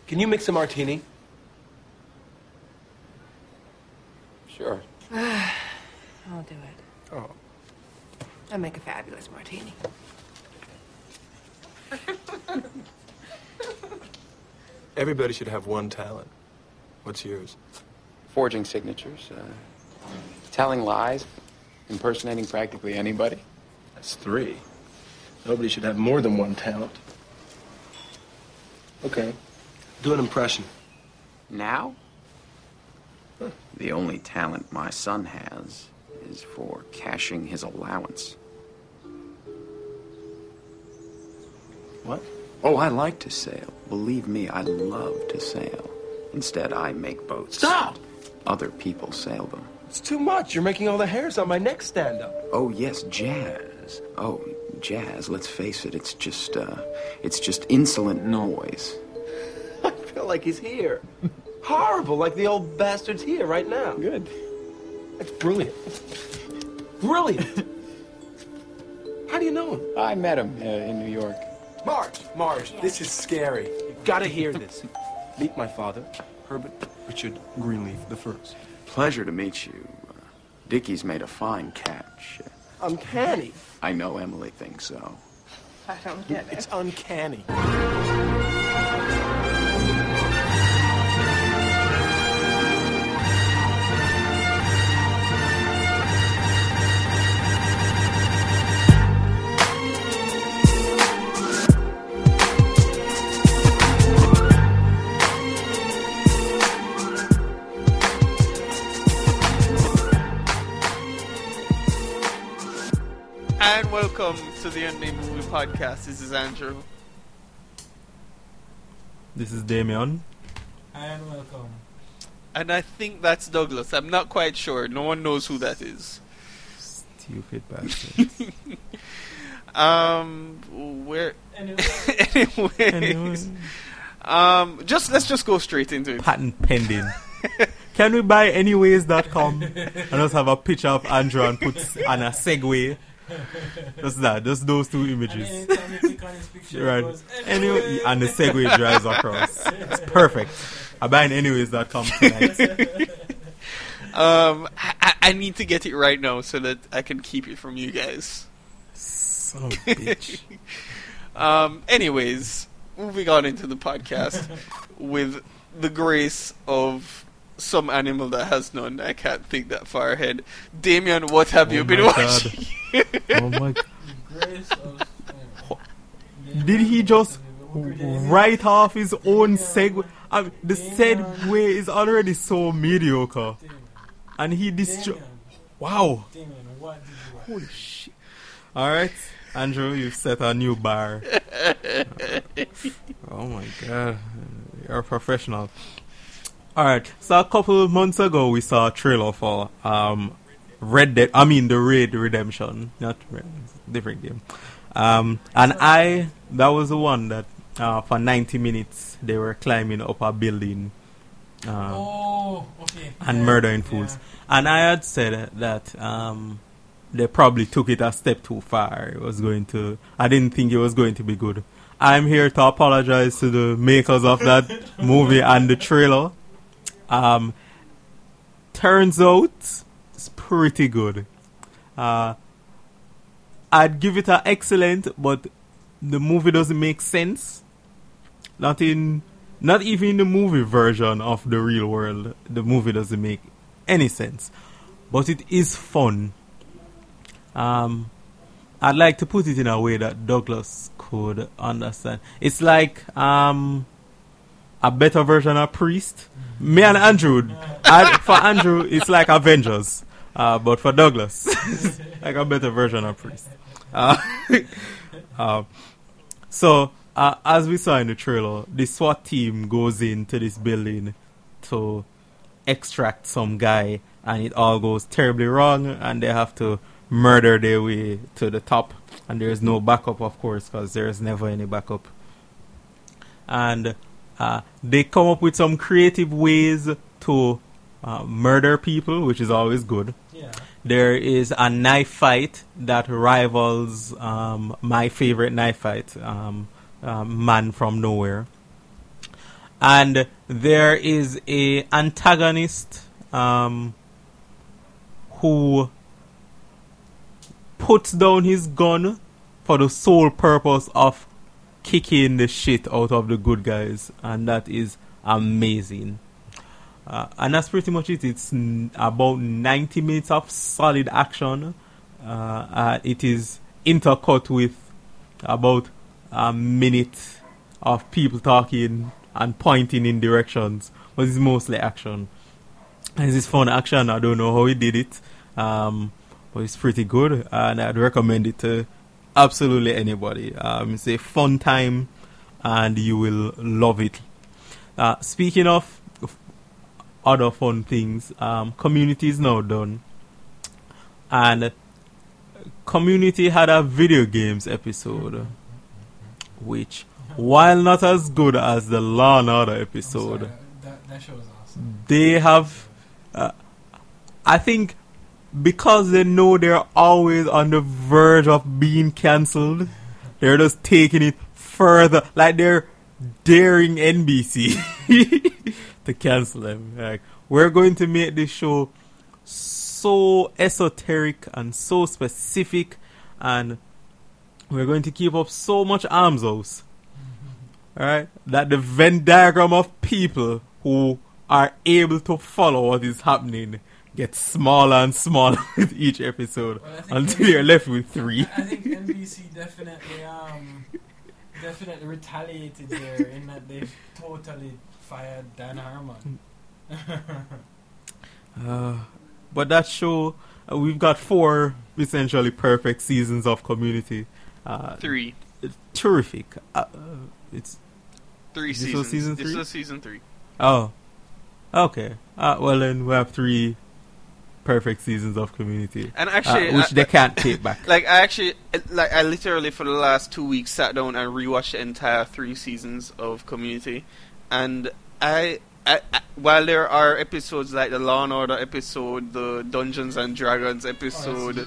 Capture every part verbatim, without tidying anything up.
Can you mix a martini? Sure. I'll do it. Oh. I make a fabulous martini. Everybody should have one talent. What's yours? Forging signatures, uh, telling lies, impersonating practically anybody. That's three. Nobody should have more than one talent. Okay. Do an impression. Now? The only talent my son has is for cashing his allowance. What? Oh, I like to sail. Believe me, I love to sail. Instead, I make boats. Stop! Other people sail them. It's too much. You're making all the hairs on my neck stand up. Oh, yes, jazz. Oh, jazz, let's face it, it's just, uh, it's just insolent noise. I feel like he's here. Horrible, like the old bastard's here right now. Good. That's brilliant. Brilliant. How do you know him? I met him uh, in New York. Marge, Marge, this is scary. You gotta hear this. Meet my father, Herbert Richard Greenleaf the First. Pleasure to meet you. Uh, Dickie's made a fine catch. Uh, Uncanny. I know Emily thinks so. I don't get it. It's uncanny. And welcome to the Unnamed Movie Podcast. This is Andrew. This is Damien. And welcome. And I think that's Douglas. I'm not quite sure. No one knows who that is. Stupid bastard. um, where? Anyway. Anyways, Anyway. um, just let's just go straight into it. Patent pending. Can we buy anyways dot com and just have a picture of Andrew and put on a Segway? Just that, just those two images. And anytime you click on his picture, Right. it goes, Anyway, and the Segway drives across. It's perfect. I'm buying anyways dot com tonight. Um, I, I need to get it right now so that I can keep it from you guys. Son of a bitch. Um, anyways, moving on into the podcast with the grace of some animal that has none. I can't think that far ahead. Damien, what have Oh you been my watching? Oh my god. Grace of, uh, Did he just write off his own segue? I mean, the segue is already so mediocre. And he destroyed. Damien, Wow. Damien, what did you watch? Holy shit. Alright, Andrew, you've set a new bar. Oh my god. You're a professional. Alright, so a couple of months ago we saw a trailer for um, Red Dead, I mean the Raid Redemption. Not Red, different game. Um, and I, that was the one that uh, for ninety minutes they were climbing up a building. Um, Oh, okay. and Yeah, murdering fools. yeah. And I had said that um, they probably took it a step too far. It was going to. I didn't think it was going to be good. I'm here to apologize to the makers of that movie and the trailer. Um, turns out it's pretty good. Uh, I'd give it an excellent, but the movie doesn't make sense. Not in. Not even in the movie version of the real world, the movie doesn't make any sense. But it is fun. Um, I'd like to put it in a way that Douglas could understand. It's like um, a better version of Priest. Me and Andrew, I, for Andrew, it's like Avengers. Uh, but for Douglas, it's like a better version of Priest. Uh, uh, so... Uh, as we saw in the trailer, the SWAT team goes into this building to extract some guy, and it all goes terribly wrong, and they have to murder their way to the top. And there's no backup, of course, because there's never any backup. And uh, they come up with some creative ways to uh, murder people, which is always good. Yeah. There is a knife fight that rivals um, my favorite knife fight. Um, Um, Man from Nowhere. and there is a antagonist um, who puts down his gun for the sole purpose of kicking the shit out of the good guys, and that is amazing. Uh, and that's pretty much it. It's n- about ninety minutes of solid action. Uh, uh, it is intercut with about a minute of people talking and pointing in directions, but it's mostly action. And it's fun action. I don't know how he did it, um, but it's pretty good, and I'd recommend it to absolutely anybody. Um, it's a fun time, and you will love it. Uh, speaking of other fun things, um, Community is now done, and Community had a video games episode, which, while not as good as the Law and Order episode, Sorry, that, that show was awesome. they have, uh, I think, because they know they're always on the verge of being cancelled, they're just taking it further. Like, they're daring N B C to cancel them. Like, we're going to make this show so esoteric and so specific, and we're going to keep up so much arms house, alright, that the Venn diagram of people who are able to follow what is happening gets smaller and smaller with each episode, Well, I think until N B C you're left with three. I think N B C definitely um definitely retaliated there in that they totally fired Dan Harmon. Uh, but that show, uh, we've got four essentially perfect seasons of Community. Uh, Three. It's terrific. Uh, uh, it's Three This was seasons. season This three? was season three. oh, okay. Uh, well then we have three perfect seasons of Community, And uh, actually, which I- they can't take back. like I actually, like I literally for the last two weeks sat down and rewatched the entire three seasons of Community, and I, I, I while there are episodes like the Law and Order episode, the Dungeons and Dragons episode.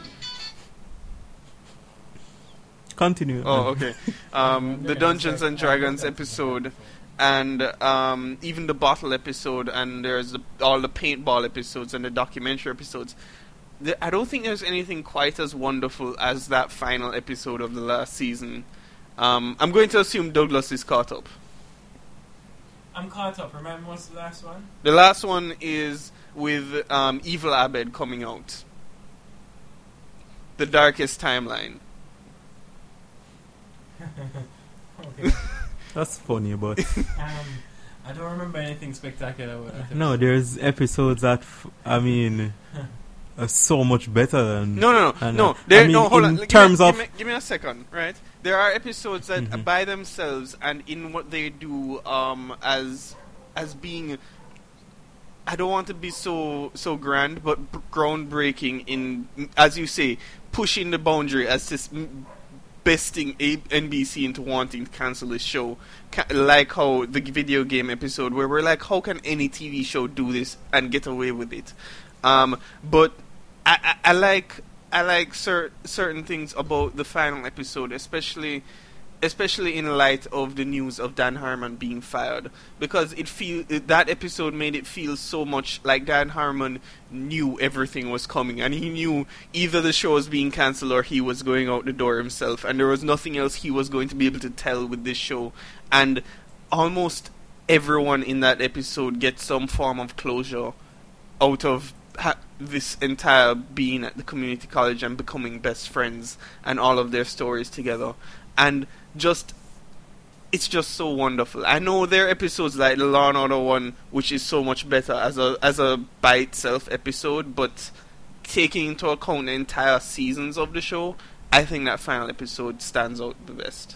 Continue. Oh, okay. Um, the Dungeons and Dragons episode, and um, even the bottle episode, and there's the, all the paintball episodes and the documentary episodes. The, I don't think there's anything quite as wonderful as that final episode of the last season. Um, I'm going to assume Douglas is caught up. I'm caught up. Remember what's the last one? The last one is with um, Evil Abed coming out. The Darkest Timeline. Okay. That's funny, but um, I don't remember anything spectacular about that. no, episode. there's episodes that f- I mean are so much better than No, no, no, And, no. uh, There, I mean, no, hold in on. Give terms me, of- give me, give me a second, right? There are episodes that, uh, Mhm. by themselves, and in what they do, um, as as being, I don't want to be so so grand, but b- groundbreaking in, as you say, pushing the boundary as this m- besting A- N B C into wanting to cancel this show, Ca- like how the video game episode, where we're like, how can any T V show do this and get away with it? Um, but I, I, I like I like cer- certain things about the final episode, especially especially in light of the news of Dan Harmon being fired, because it feel that episode made it feel so much like Dan Harmon knew everything was coming, and he knew either the show was being cancelled or he was going out the door himself, and there was nothing else he was going to be able to tell with this show. And almost everyone in that episode gets some form of closure out of ha- this entire being at the community college and becoming best friends and all of their stories together. And just, it's just so wonderful. I know there are episodes like the Law and Order one, which is so much better as a as a by itself episode, but taking into account the entire seasons of the show, I think that final episode stands out the best.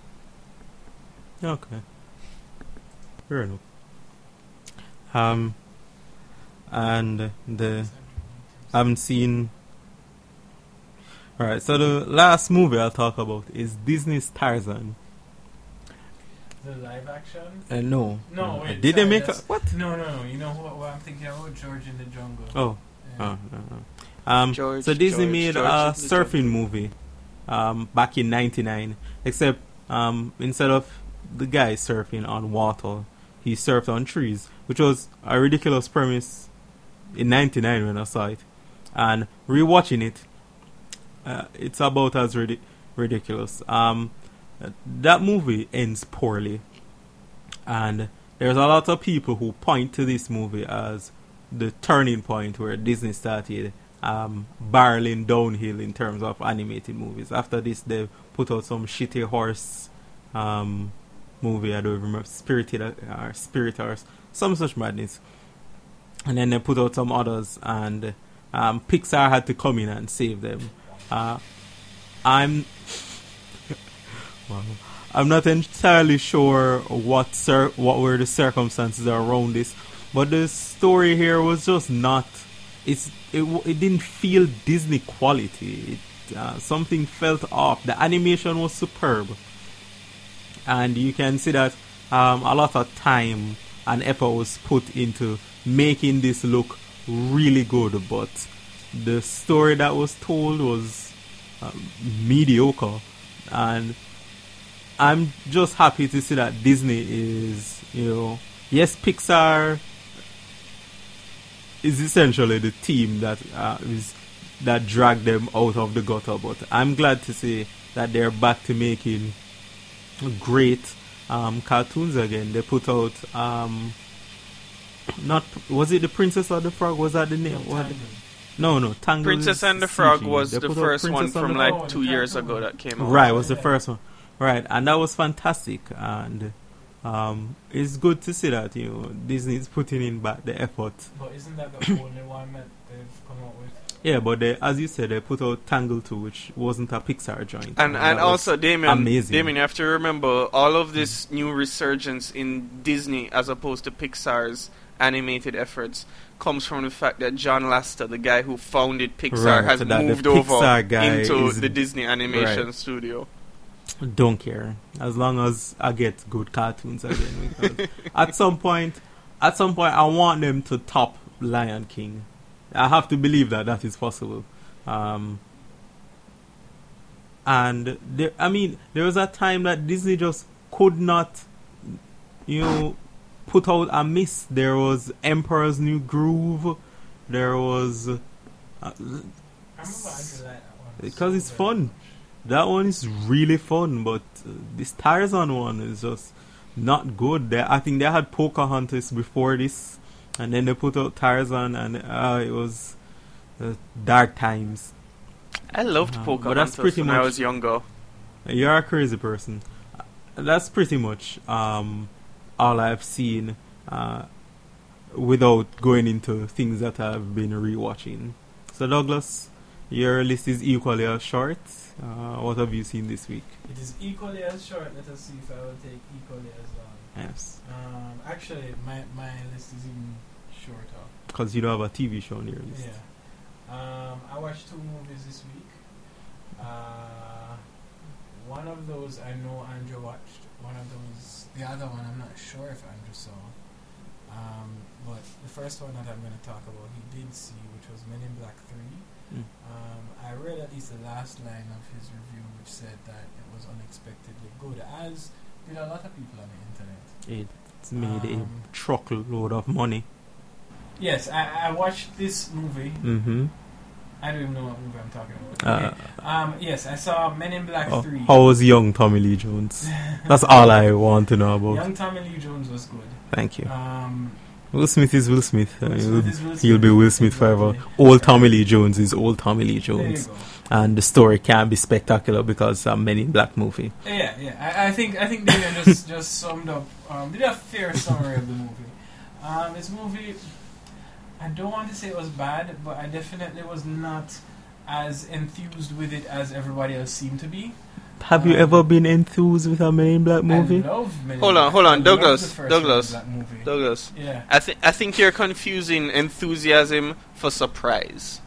Okay. Fair enough. Um, and the I haven't seen. Alright, so the last movie I'll talk about is Disney's Tarzan. The live action? Uh, no. No, Uh, wait. Did sorry, they make a, that's- what? No, no, no. You know what, what I'm thinking about? George in the Jungle. Oh. Yeah. Oh, no, no. Um, George, so Disney George, made George a in the surfing movie um, back in ninety-nine, except um, instead of the guy surfing on water, he surfed on trees, which was a ridiculous premise in ninety-nine when I saw it. And rewatching it, uh, it's about as rid- ridiculous. Um, that movie ends poorly. And there's a lot of people who point to this movie as the turning point where Disney started um, barreling downhill in terms of animated movies. After this, they put out some shitty horse um, movie, I don't remember, Spirited or Spirit or some such madness. And then they put out some others, and um, Pixar had to come in and save them. Uh, I'm... wow. I'm not entirely sure what cir- what were the circumstances around this, but the story here was just not. It's it it didn't feel Disney quality. It, uh, something felt off. The animation was superb, and you can see that um, a lot of time and effort was put into making this look really good. But the story that was told was uh, mediocre, and I'm just happy to see that Disney is, you know, yes, Pixar is essentially the team that uh, is that dragged them out of the gutter, but I'm glad to see that they're back to making great um, cartoons again. They put out, um, not was it the Princess or the Frog? Was that the name? What? No, no, Tangled. Princess and the Frog C G. was They the put out first one Princess and from the- like Oh, two the years cartoon. ago that came out. Right, was the Yeah. first one. Right, and that was fantastic, and um, it's good to see that, you know, Disney is putting in back the effort. But isn't that the only one that they've come out with? Yeah, but they, as you said, they put out Tangled two, which wasn't a Pixar joint. And that and was also, Damien, amazing. Damien, you have to remember all of this new resurgence in Disney as opposed to Pixar's animated efforts comes from the fact that John Lasseter, the guy who founded Pixar, Right, has so that the moved over Pixar guy into is- the Disney animation right. studio. Don't care as long as I get good cartoons again. Because at some point, at some point, I want them to top Lion King. I have to believe that that is possible. Um, and there, I mean, there was a time that Disney just could not, you know, put out a miss. There was Emperor's New Groove. There was uh, I remember I did like that one. because so it's very fun. much. That one is really fun, but uh, this Tarzan one is just not good. They, I think they had Pocahontas before this, and then they put out Tarzan, and uh, it was uh, dark times. I loved Uh, but Pocahontas that's pretty when I much- was younger. You're a crazy person. Uh, That's pretty much um, all I've seen uh, without going into things that I've been rewatching. So Douglas, your list is equally as short. Uh, what have you seen this week? It is equally as short. Let us see if I will take equally as long. Yes, Um, actually, my my list is even shorter. because you don't have a T V show on your list. Yeah. Um, I watched two movies this week. Uh, one of those I know Andrew watched. One of those, the other one I'm not sure if Andrew saw. Um, but the first one that I'm going to talk about, he did see, which was Men in Black three. Mm. Um, I read at least the last line of his review, which said that it was unexpectedly good, as did a lot of people on the internet. It's made Um, a truckload of money. Yes, I, I watched this movie. Mm-hmm. I don't even know what movie I'm talking about. Uh, Okay. Um, yes, I saw Men in Black oh, three. how was young Tommy Lee Jones? That's all I want to know about. Young Tommy Lee Jones was good. Thank you. Um, Will Smith is Will Smith. Uh, Will he'll, Smith is Will he'll be Smith. Will Smith forever. Exactly. Old Tommy Lee Jones is old Tommy Lee there you Jones. go. And the story can't be spectacular because it's a Men in Black movie. Yeah, yeah. I, I think I think Damien just just summed up. Um, did a fair summary of the movie. Um, this movie, I don't want to say it was bad, but I definitely was not as enthused with it as everybody else seemed to be. Have you Um, ever been enthused with a Men in Black movie? I love Men in Hold on, Black. hold on, I love Douglas, the first Douglas. Men in Black movie. Douglas, Yeah. I think I think you're confusing enthusiasm for surprise.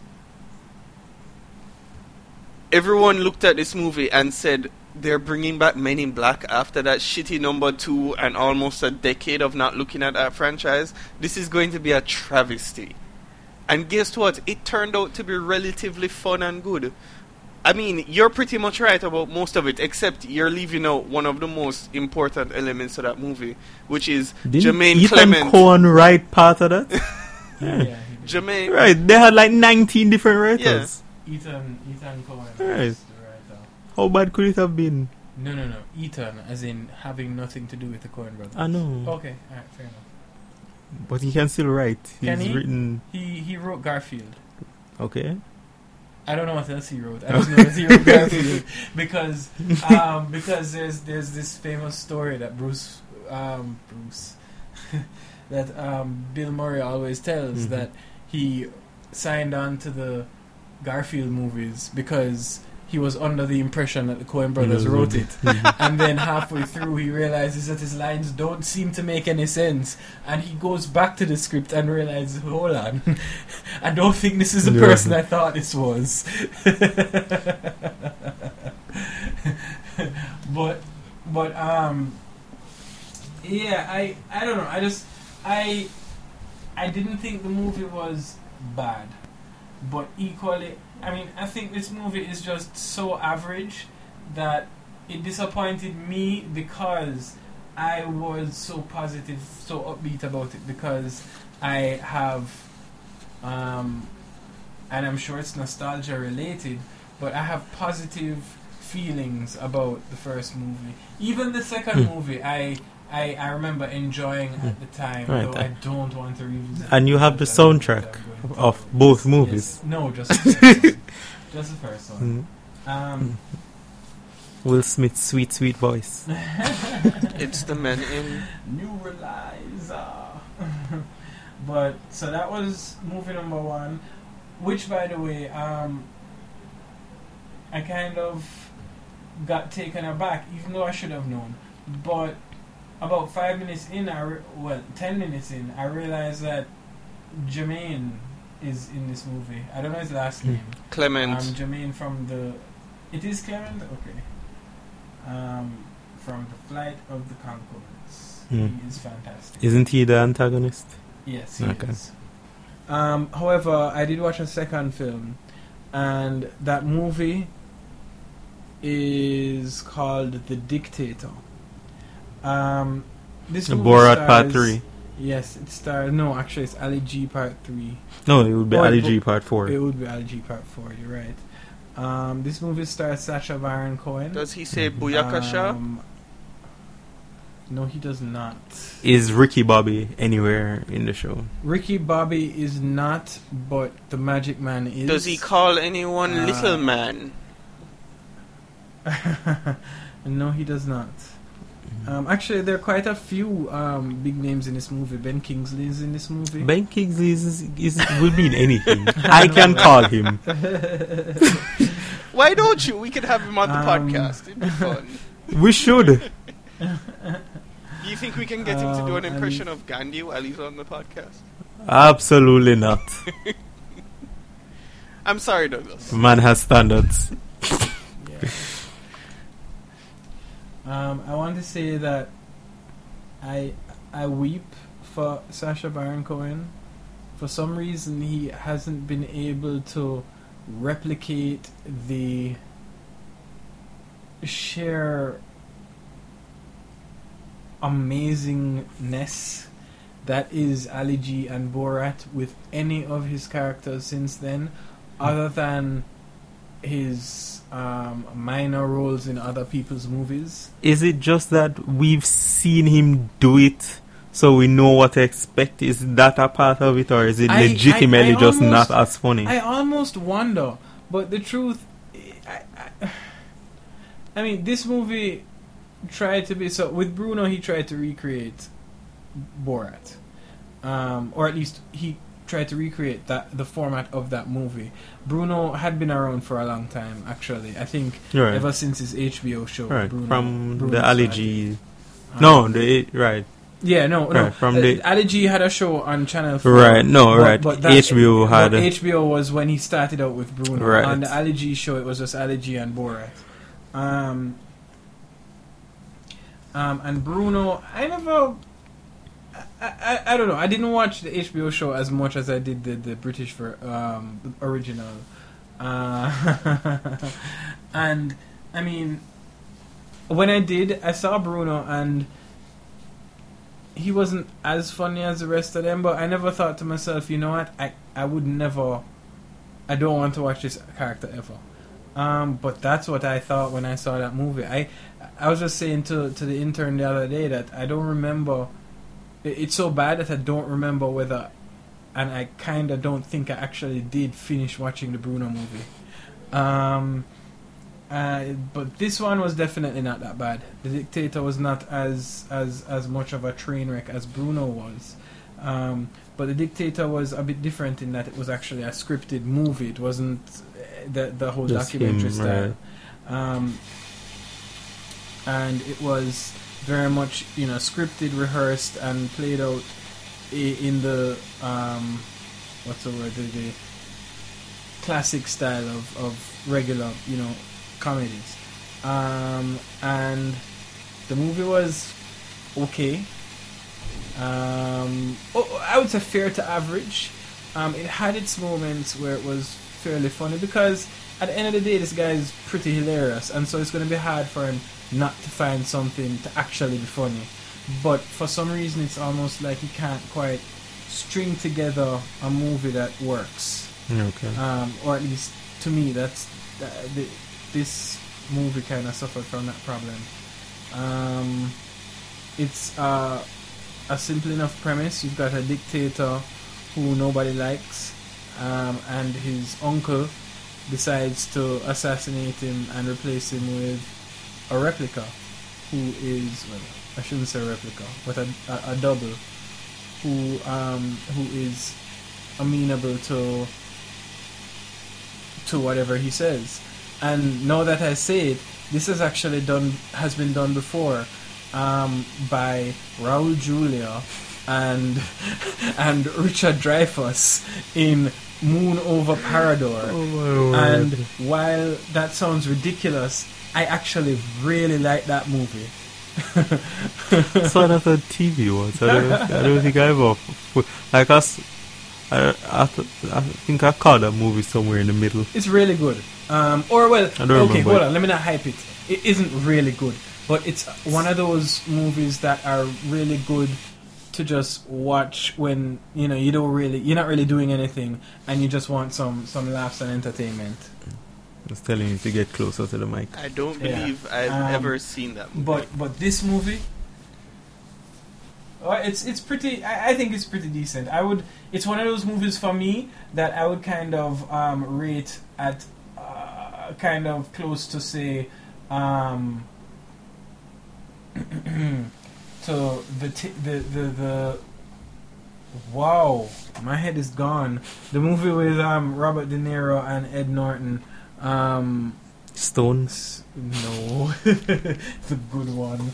Everyone looked at this movie and said they're bringing back Men in Black after that shitty number two and almost a decade of not looking at that franchise. This is going to be a travesty. And guess what? It turned out to be relatively fun and good. I mean, you're pretty much right about most of it, except you're leaving out one of the most important elements of that movie, which is Didn't Jermaine Ethan Clement. Coen write part of that? Yeah, he did. Jermaine, Right, they had like nineteen different writers. Ethan, Ethan Coen Right. was the writer. How bad could it have been? No, no, no. Ethan, as in having nothing to do with the Coen brothers. I know. Okay, alright, fair enough. But he can still write. He's Can he? written. He he wrote Garfield. Okay. I don't know what else he wrote. I just know that he wrote Garfield because um, because there's there's this famous story that Bruce um, Bruce that um, Bill Murray always tells Mhm. that he signed on to the Garfield movies because he was under the impression that the Coen brothers Mhm. wrote it. Mhm. And then halfway through, he realizes that his lines don't seem to make any sense, and he goes back to the script and realizes, hold on, I don't think this is the Yeah. person I thought this was. but, but um, yeah, I I don't know. I just I I didn't think the movie was bad, but equally. I mean, I think this movie is just so average that it disappointed me because I was so positive, so upbeat about it because I have, um, and I'm sure it's nostalgia related, but I have positive feelings about the first movie. Even the second Hmm. movie, I, I I remember enjoying at the time, Right. though I don't want to revisit. And you have the because I don't soundtrack think I'm going to. of both Yes, movies. no, just the first one. Just the first one. Mm. Um, Will Smith's sweet, sweet voice. it's the men in. New Reliza. But so that was movie number one, which, by the way, um, I kind of got taken aback, even though I should have known. But about five minutes in, I re- well, ten minutes in, I realized that Jermaine is in this movie. I don't know his last Mm. name. Clement. Um, Jermaine from the. It is Clement? Okay. Um, from The Flight of the Conchords. Mm. He is fantastic. Isn't he the antagonist? Yes, he Okay. is. Um, however, I did watch a second film, and that movie is called The Dictator. Um, this movie Borat Part stars- three. Yes, it stars. No, actually, it's Ali G Part three. No, it would be Oh, Ali it G would- Part four. It would be Ali G Part four. You're right. Um, this movie stars Sacha Baron Cohen. Does he say Booyakasha? Um, no, he does not. Is Ricky Bobby anywhere in the show? Ricky Bobby is not, but the Magic Man is. Does he call anyone Uh, little man? No, he does not. Um, actually, there are quite a few um, big names in this movie. Ben Kingsley is in this movie. Ben Kingsley is, is will mean anything. I can call him. Why don't you? We could have him on the Um, podcast. It'd be fun. We should. Do you think we can get him to do an Uh, and- impression of Gandhi while he's on the podcast? Absolutely not. I'm sorry, Douglas. Man has standards. Yeah. Um, I want to say that I I weep for Sacha Baron Cohen. For some reason, he hasn't been able to replicate the sheer amazingness that is Ali G and Borat with any of his characters since then, other than his um, minor roles in other people's movies. Is it just that we've seen him do it, so we know what to expect? Is that a part of it, or is it I- legitimately I- I just almost- not as funny? I almost wonder, but the truth, I, I, I mean, this movie tried to be so. With Bruno, he tried to recreate Borat, um, or at least he tried to recreate that the format of that movie. Bruno had been around for a long time, actually. I think right, ever since his H B O show, right. Bruno, From Bruno the Ali started. G. Um, No, the right, Yeah, no, no. Right, from Uh, the- Ali G had a show on Channel four. right. No, But- right. but that- H B O had. But a- H B O was when he started out with Bruno. Right. On the Ali G show, it was just Ali G and Borat. Um, um, and Bruno, I never. I, I, I don't know. I didn't watch the H B O show as much as I did the, the British for um, the original Uh, and I mean, when I did, I saw Bruno, and he wasn't as funny as the rest of them. But I never thought to myself, you know what? I I would never. I don't want to watch this character ever. Um, but that's what I thought when I saw that movie. I I was just saying to to the intern the other day that I don't remember. It, it's so bad that I don't remember whether, and I kind of don't think I actually did finish watching the Bruno movie. Um, uh, but this one was definitely not that bad. The Dictator was not as as as much of a train wreck as Bruno was. Um, but The Dictator was a bit different in that it was actually a scripted movie. It wasn't the the whole Just documentary him, style. right. Um, and it was very much, you know, scripted, rehearsed, and played out i- in the um, what's the word? The, the classic style of, of regular, you know, comedies. Um, and the movie was okay. Um, oh, I would say fair to average. Um, it had its moments where it was fairly funny because at the end of the day, this guy is pretty hilarious, and so it's going to be hard for him not to find something to actually be funny. But for some reason, it's almost like he can't quite string together a movie that works. Okay. Um, or at least to me, that's uh, the, this movie kind of suffered from that problem. Um, it's uh, a simple enough premise. You've got a dictator who nobody likes, um, and his uncle decides to assassinate him and replace him with a replica, who is, well, I shouldn't say replica, but a, a, a double, who um, who is amenable to to whatever he says. And now that I say it, this has actually done has been done before um, by Raul Julia and and Richard Dreyfuss in Moon Over Parador. Oh my word. And while that sounds ridiculous, I actually really like that movie. So that's a T V once. I don't, I don't think I ever like us. I, I, th- I think I caught that movie somewhere in the middle. It's really good. Um, or well, I don't okay, remember hold it. on. Let me not hype it. It isn't really good, but it's one of those movies that are really good to just watch when you know you don't really you're not really doing anything and you just want some some laughs and entertainment. I was telling you to get closer to the mic. I don't Yeah. believe I've Um, ever seen that movie. But but this movie, oh, it's it's pretty. I, I think it's pretty decent. I would. It's one of those movies for me that I would kind of um, rate at uh, kind of close to say um, to the, t- the the the. Wow, my head is gone. The movie with um, Robert De Niro and Ed Norton. Um, Stones. no, the good one.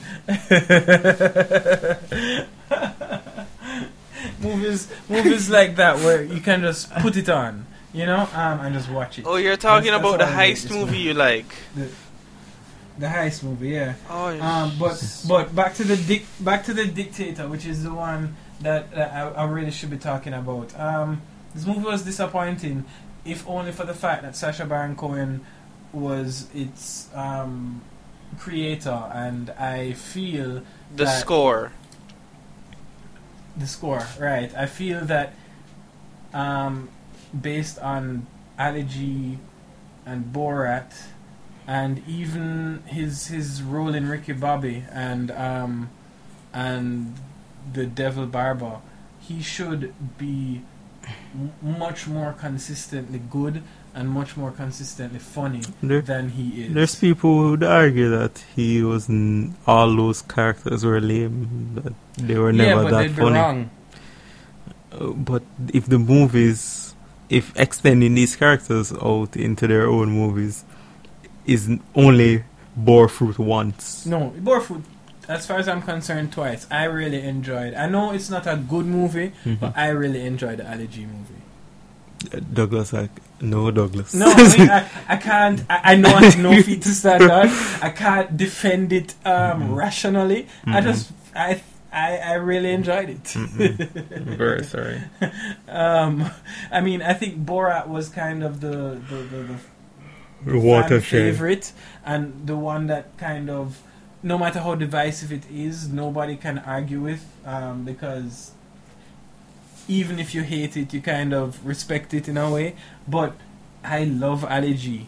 movies, movies like that where you can just put it on, you know, um, and just watch it. Oh, you're talking That's- about the that's what I heist like this movie one. you like. The, the heist movie, yeah. Oh, Um, but but back to the dic- back to the Dictator, which is the one that, that I, I really should be talking about. Um, this movie was disappointing, if only for the fact that Sacha Baron Cohen was its um, creator, and I feel the that- score. the score, right? I feel that um, based on Ali G and Borat, and even his his role in Ricky Bobby and um, and the Devil Barber, he should be m- much more consistently good and much more consistently funny There- than he is. There's people who would argue that he wasn't. All those characters were lame. That they were yeah, never but that they'd be funny. wrong. Uh, but if the movies, if extending these characters out into their own movies, is n- only bore fruit once. No, Borefoot, as far as I'm concerned, twice. I really enjoyed. I know it's not a good movie, Mhm. but I really enjoyed the Ali G movie. Uh, Douglas, like no Douglas. No, I, mean, I, I can't. I, I know I have no feet to stand on. I can't defend it um, Mhm. rationally. I Mhm. just, I, I, I really enjoyed it. Very sorry. um, I mean, I think Borat was kind of the the, the, the fan Watershed. favorite, and the one that kind of, no matter how divisive it is, nobody can argue with, um, because even if you hate it, you kind of respect it in a way. But I love Ali G.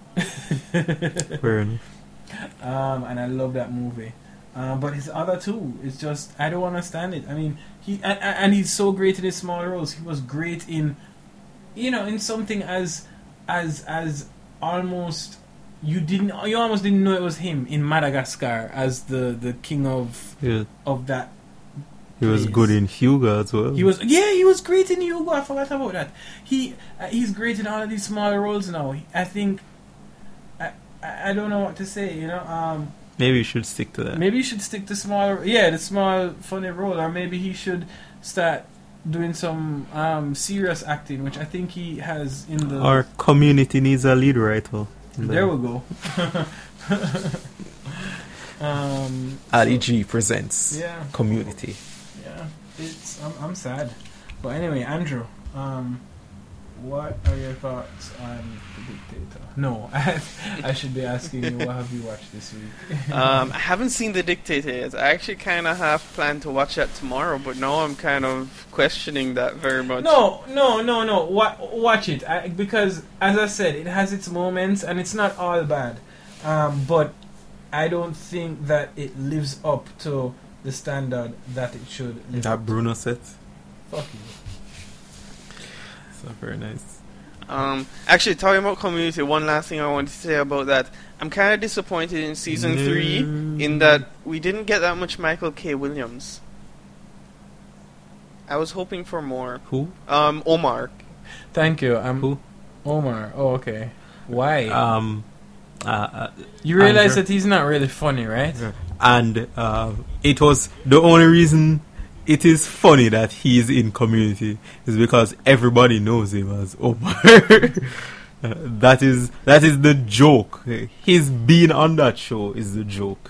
Fair enough. Um, and I love that movie. Uh, but his other two, it's just, I don't understand it. I mean, he and, and he's so great in his small roles. He was great in, you know, in something as as as almost you didn't you almost didn't know it was him in Madagascar as the the king of Yeah. of that. He was place. good in Hugo as well. He was yeah, he was great in Hugo. I forgot about that. He uh, he's great in all of these smaller roles now. I think I I I don't know what to say. You know, um, Maybe you should stick to that. maybe he should stick to smaller. Yeah, the small funny role, or maybe he should start doing some um, serious acting, which I think he has in the. Our community needs a lead writer. There we go. um, Ali G presents yeah, Community. yeah. It's I'm I'm sad, but anyway, Andrew. Um, What are your thoughts on The Dictator? No, I, I should be asking you, what have you watched this week? um, I haven't seen The Dictator yet. I actually kind of have planned to watch that tomorrow, but now I'm kind of questioning that very much. No, no, no, no. Wa- watch it. I, because, as I said, it has its moments, and it's not all bad. Um, but I don't think that it lives up to the standard that it should live That up Bruno set. to. Fuck you. So very nice. Um, actually, talking about Community, one last thing I wanted to say about that. I'm kind of disappointed in season No. three in that we didn't get that much Michael K. Williams. I was hoping for more. Who? Um, Omar. Thank you. I'm Who? Omar. Oh, okay. Why? Um, uh, uh, you realize Andrew. that he's not really funny, right? and uh, it was the only reason it is funny that he's in Community is because everybody knows him as Omar. Uh, that is that is the joke. His being on that show is the joke.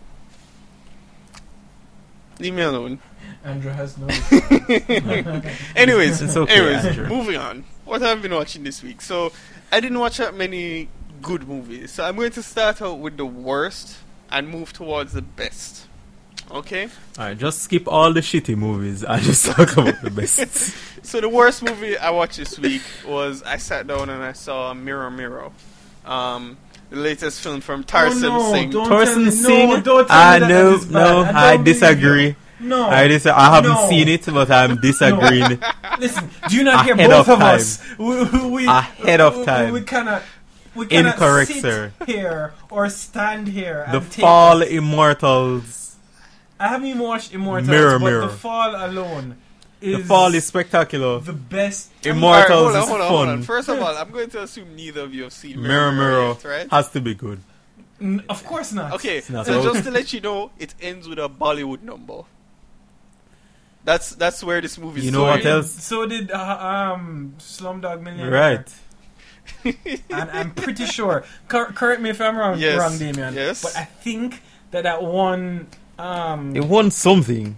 Leave me alone. Andrew has no. Anyways, It's okay, anyways, Andrew. moving on. What have I been watching this week? So, I didn't watch that many good movies. So, I'm going to start out with the worst and move towards the best. Okay? Alright, just skip all the shitty movies and just talk about the best. So, the worst movie I watched this week was I sat down and I saw Mirror Mirror. Um, the latest film from Tarsem oh, no, Singh. don't Tarsem tell me, Singh? No, don't tell Ah, me that no, that is bad. no, I, I don't believe disagree. you. No. I dis- I haven't No. seen it, but I'm disagreeing. Listen, do you not hear Ahead both of of time. us? We, we, we, Ahead of we, time. We, we cannot. We cannot Incorrect, sit sir. here or stand here. The and take Fall that. Immortals. I haven't even watched Immortals, Mirror, but Mirror. The Fall alone is The Fall is spectacular. the best. Immortals Alright, hold on, is hold on, fun. hold on. First of all, I'm going to assume neither of you have seen Mirror Mirror Mirror yet, right? has to be good. N- of course not. Okay, not so so- just to let you know, it ends with a Bollywood number. That's that's where this movie is You know going. what else? So did uh, um Slumdog Millionaire. Right. And I'm pretty sure. Cor- correct me if I'm wrong, Yes, wrong, Damien. yes. But I think that that one. Um, It won something.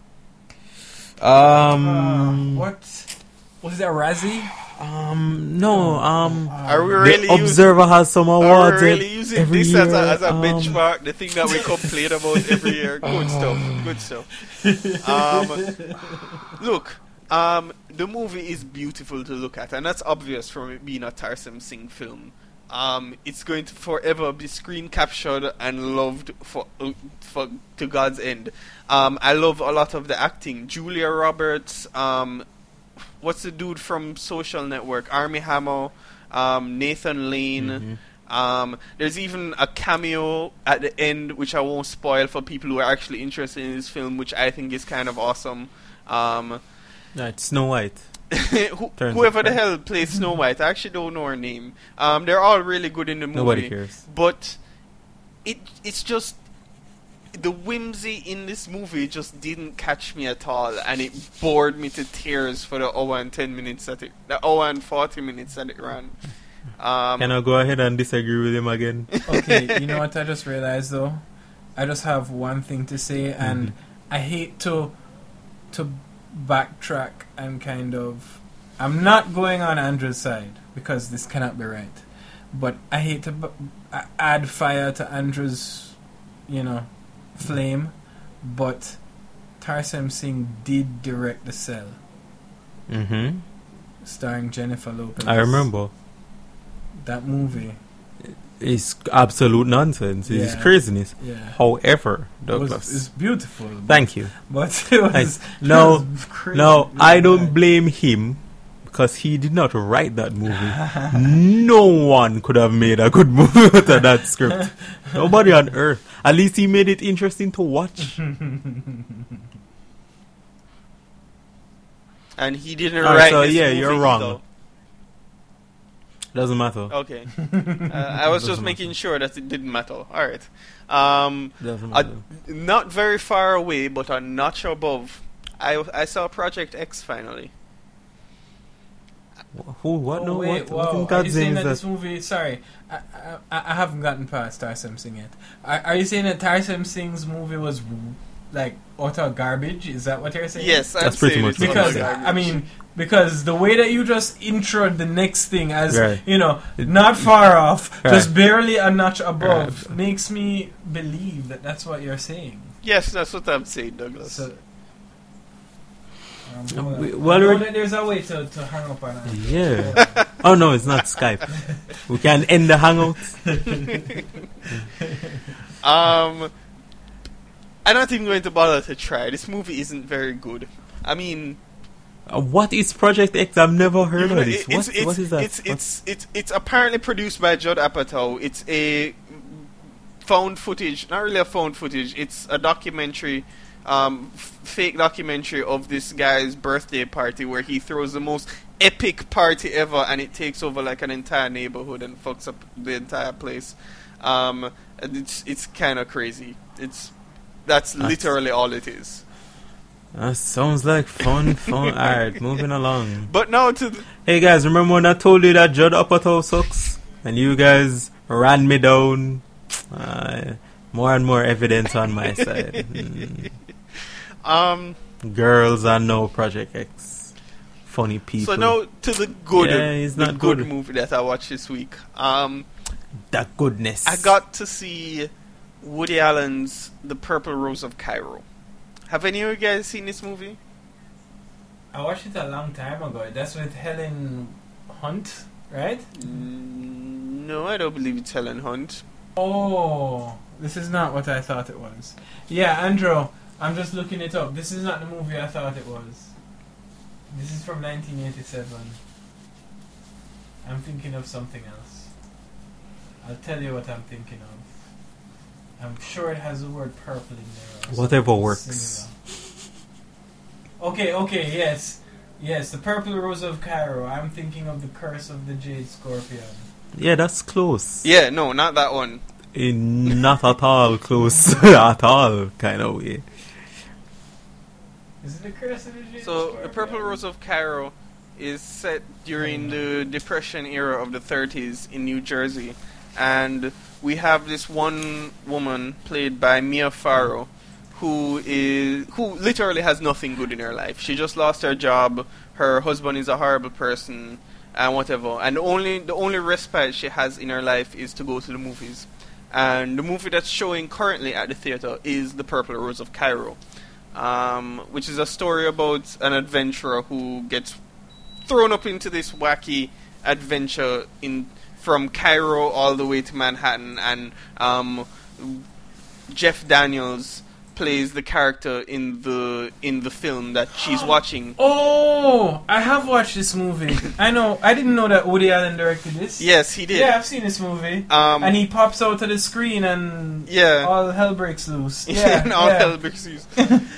uh, Um. what was that? Razzie? Um. No. Um. Are we The really using, Observer has some are awards. we uh, really using every this year. as a, as a um, benchmark? The thing that we complain about every year. Good stuff. Good stuff. Um, look, um, the movie is beautiful to look at, and that's obvious from it being a Tarsem Singh film. Um, it's going to forever be screen captured and loved for for to God's end. Um, I love a lot of the acting. Julia Roberts. Um, what's the dude from Social Network? Armie Hammer. Um, Nathan Lane. Mhm. Um, there's even a cameo at the end, which I won't spoil for people who are actually interested in this film, which I think is kind of awesome. Um, Right, Snow White. who, Turns whoever out, the right. hell plays Snow White, I actually don't know her name. Um, they're all really good in the movie. Nobody cares. But it it's just the whimsy in this movie just didn't catch me at all, and it bored me to tears for the hour and ten minutes that it, the hour and forty minutes that it ran. Um, Can I go ahead and disagree with him again? Okay, you know what I just realized though? I just have one thing to say, and I hate to to backtrack and kind of. I'm not going on Andrew's side because this cannot be right, but I hate to b- add fire to Andrew's, you know, flame. But Tarsem Singh did direct The Cell, Mm-hmm. starring Jennifer Lopez. I remember. That movie. It's absolute nonsense. It's Yeah. craziness. Yeah. However, It was, Douglas, it's beautiful. thank you. But it was. Thanks. it No, was crazy. No, It was I don't bad. blame him because he did not write that movie. No one could have made a good movie out of that script. Nobody on earth. At least he made it interesting to watch. And he didn't Alright, write so this yeah, movie you're wrong. either. Doesn't matter. Okay. uh, I was just Doesn't making matter. sure that it didn't matter. All right. Um, Doesn't uh, matter. not very far away, but a notch above. I I saw Project X finally. Who? What? Oh, no. wait, what? What whoa. in Are God's you saying name is that that? this movie? Sorry, I, I I haven't gotten past Tarsem Singh yet. Are, are you saying that Tarsem Singh's movie was like utter garbage? Is that what you're saying? Yes, I'm That's pretty saying much it's what I'm Because saying. garbage. I mean, because the way that you just introed the next thing as Right. you know, not far off, Right. just barely a notch above, Right. makes me believe that that's what you're saying. Yes, that's what I'm saying, Douglas. So. Um, Uh, well, we- I well, know we're- that there's a way to, to hang up on that. Yeah. Oh no, it's not Skype. We can end the hangouts. Um, I'm not even going to bother to try. This movie isn't very good. I mean, Uh, what is Project X? I've never heard even of though this. it- What, it's, it's, what is that? It's What- it's it's it's apparently produced by Judd Apatow. It's a found footage, not really a found footage. It's a documentary, um, f- fake documentary of this guy's birthday party where he throws the most epic party ever, and it takes over like an entire neighborhood and fucks up the entire place. Um, and it's it's kind of crazy. It's that's That's- literally all it is. That sounds like fun, fun. Alright, moving along. But now to the, Hey guys, remember when I told you that Judd Apatow sucks? And you guys ran me down? Uh, more and more evidence on my side. Mm. um. Girls are no Project X. Funny people. So now to the good, Yeah, he's the not good, good. movie that I watched this week. Um, That goodness. I got to see Woody Allen's The Purple Rose of Cairo. Have any of you guys seen this movie? I watched it a long time ago. That's with Helen Hunt, right? Mm, no, I don't believe it's Helen Hunt. Oh, this is not what I thought it was. Yeah, Andrew, I'm just looking it up. This is not the movie I thought it was. This is from nineteen eighty-seven. I'm thinking of something else. I'll tell you what I'm thinking of. I'm sure it has the word purple in there. or Whatever something works. similar. Okay, okay, yes. Yes, the Purple Rose of Cairo. I'm thinking of the Curse of the Jade Scorpion. Yeah, that's close. Yeah, no, not that one. In not at all close. At all, kind of way. Is it the Curse of the Jade So, Scorpion? The Purple Rose of Cairo is set during the Depression era of the thirties in New Jersey. And we have this one woman played by Mia Farrow who is who literally has nothing good in her life. She just lost her job, her husband is a horrible person, and whatever. And the only the only respite she has in her life is to go to the movies. And the movie that's showing currently at the theater is The Purple Rose of Cairo, um, which is a story about an adventurer who gets thrown up into this wacky adventure in from Cairo all the way to Manhattan, and um, Jeff Daniels plays the character in the in the film that she's watching. Oh, I have watched this movie. I know. I didn't know that Woody Allen directed this. Yes, he did. Yeah, I've seen this movie. Um, and he pops out of the screen and yeah, all hell breaks loose. Yeah, and all yeah. hell breaks loose.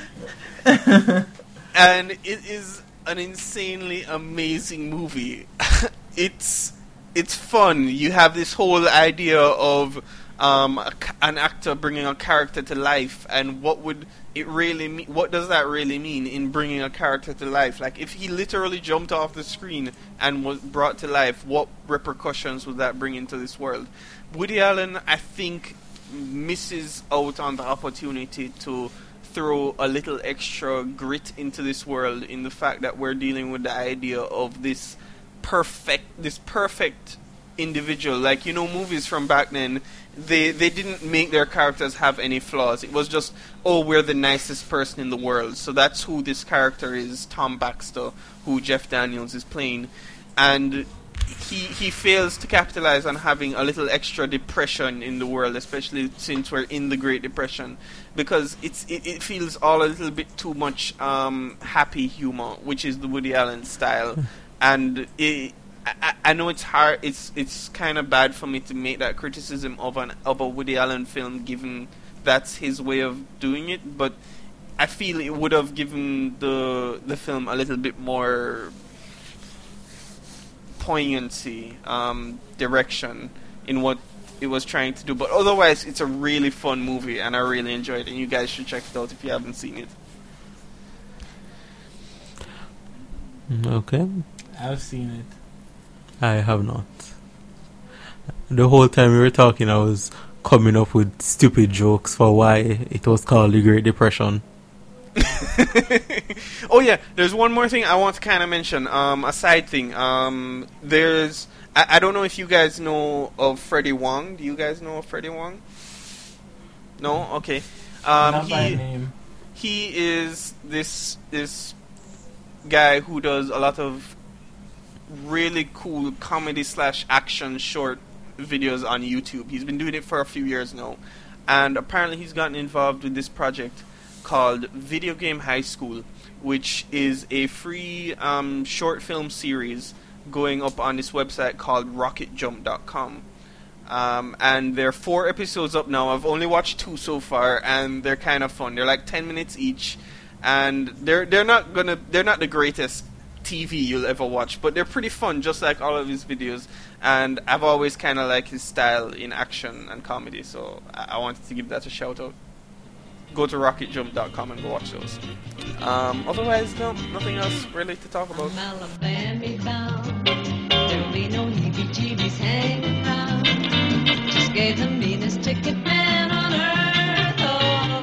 And it is an insanely amazing movie. it's it's fun. You have this whole idea of um, a, an actor bringing a character to life, and what would it really mean? What does that really mean in bringing a character to life? Like, if he literally jumped off the screen and was brought to life, what repercussions would that bring into this world? Woody Allen, I think, misses out on the opportunity to throw a little extra grit into this world in the fact that we're dealing with the idea of this perfect, this perfect individual. Like, you know, movies from back then, they they didn't make their characters have any flaws. It was just, oh, we're the nicest person in the world. So that's who this character is, Tom Baxter, who Jeff Daniels is playing. And he he fails to capitalize on having a little extra depression in the world, especially since we're in the Great Depression, because it's it, it feels all a little bit too much um, happy humor, which is the Woody Allen style. And it, I, I know it's hard, it's it's kind of bad for me to make that criticism of an of a Woody Allen film, given that's his way of doing it, but I feel it would have given the the film a little bit more poignancy, um, direction in what it was trying to do. But otherwise, it's a really fun movie, and I really enjoyed it. And you guys should check it out if you haven't seen it. Okay. I've seen it. I have not. The whole time we were talking, I was coming up with stupid jokes for why it was called the Great Depression. Oh yeah, there's one more thing I want to kind of mention. Um, a side thing. Um, there's I, I don't know if you guys know of Freddie Wong. Do you guys know of Freddie Wong? No. Okay. Um, Not he by name. he is this this guy who does a lot of really cool comedy slash action short videos on YouTube. He's been doing it for a few years now, and apparently he's gotten involved with this project called Video Game High School, which is a free um, short film series going up on this website called rocket jump dot com. Um, and there are four episodes up now. I've only watched two so far, and they're kind of fun. They're like ten minutes each, and they're they're not gonna they're not the greatest T V you'll ever watch, but they're pretty fun, just like all of his videos. And I've always kind of liked his style in action and comedy, so I-, I wanted to give that a shout out. Go to rocket jump dot com and go watch those. Um, otherwise, no, nothing else really to talk about. Alabama bound. There'll be no heebie-jeebies hanging around. Just gave the meanest ticket man on earth all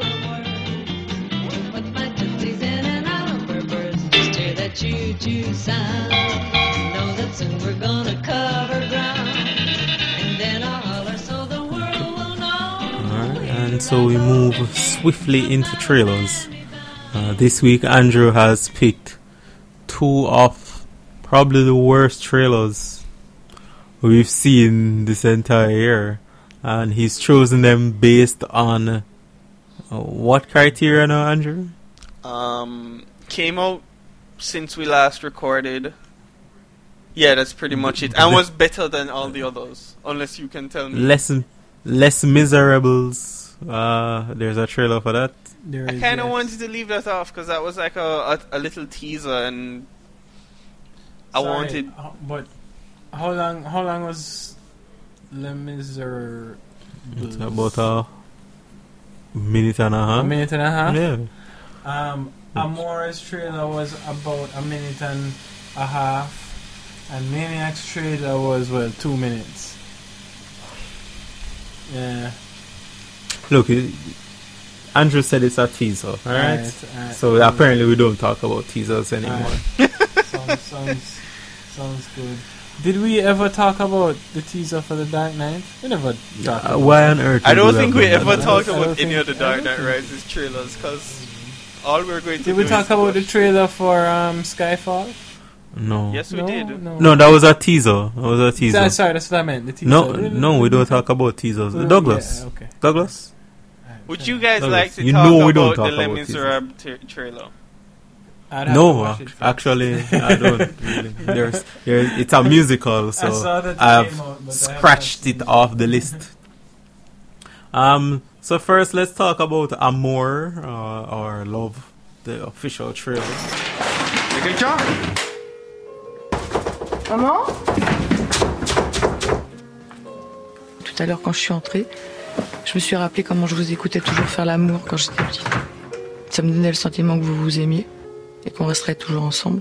the world. With my tootsies in and out of birds, just hear that choo-choo sound. Know that soon we're gonna cover ground, and then I'll holler so the world will know. Alright, and so we move swiftly into trailers. Uh, this week, Andrew has picked two of probably the worst trailers we've seen this entire year, and he's chosen them based on uh, what criteria now, Andrew? Um, came out since we last recorded. Yeah, that's pretty much it. And was better than all the others, unless you can tell me. Less, less Miserables. Uh, there's a trailer for that. There I is, kind of yes. wanted to leave that off because that was like a, a a little teaser, and I Sorry, wanted. uh, But how long? How long was Les Miserables? It's about a minute and a A half. minute and a half. Yeah. Um, Amora's trailer was about a minute and a half, and Maniac's trailer was well two minutes. Yeah. Look, it, Andrew said it's a teaser, alright? Alright, alright. So apparently we don't talk about teasers anymore. Alright. sounds, sounds sounds good. Did we ever talk about the teaser for The Dark Knight? We never talked Uh, about why it. on earth? I would don't we think have we done ever that? talked I don't about think- any of the I Dark don't Knight think- Rises trailers because all we're going to Did do we is talk about the push. trailer for um, Skyfall? No. Yes, we no, did. No. No, that was a teaser. That was a teaser. Sorry, sorry, that's what I meant. The teaser. no, no, we don't talk about teasers. Uh, Douglas. yeah, okay. Douglas? Alright, Would fair you guys Douglas, like to you talk know we don't about talk the Les about Miserables tra- trailer? I'd have to No, watch it first. actually, I don't really. There's, there's, it's a musical, I so saw that it I've came out, but I have scratched not it seen off the list. Um, so first, let's talk about Amour, uh, or Love, the official trailer. Maman? Tout à l'heure, quand je suis entrée, je me suis rappelé comment je vous écoutais toujours faire l'amour quand j'étais petite. Ça me donnait le sentiment que vous vous aimiez et qu'on resterait toujours ensemble.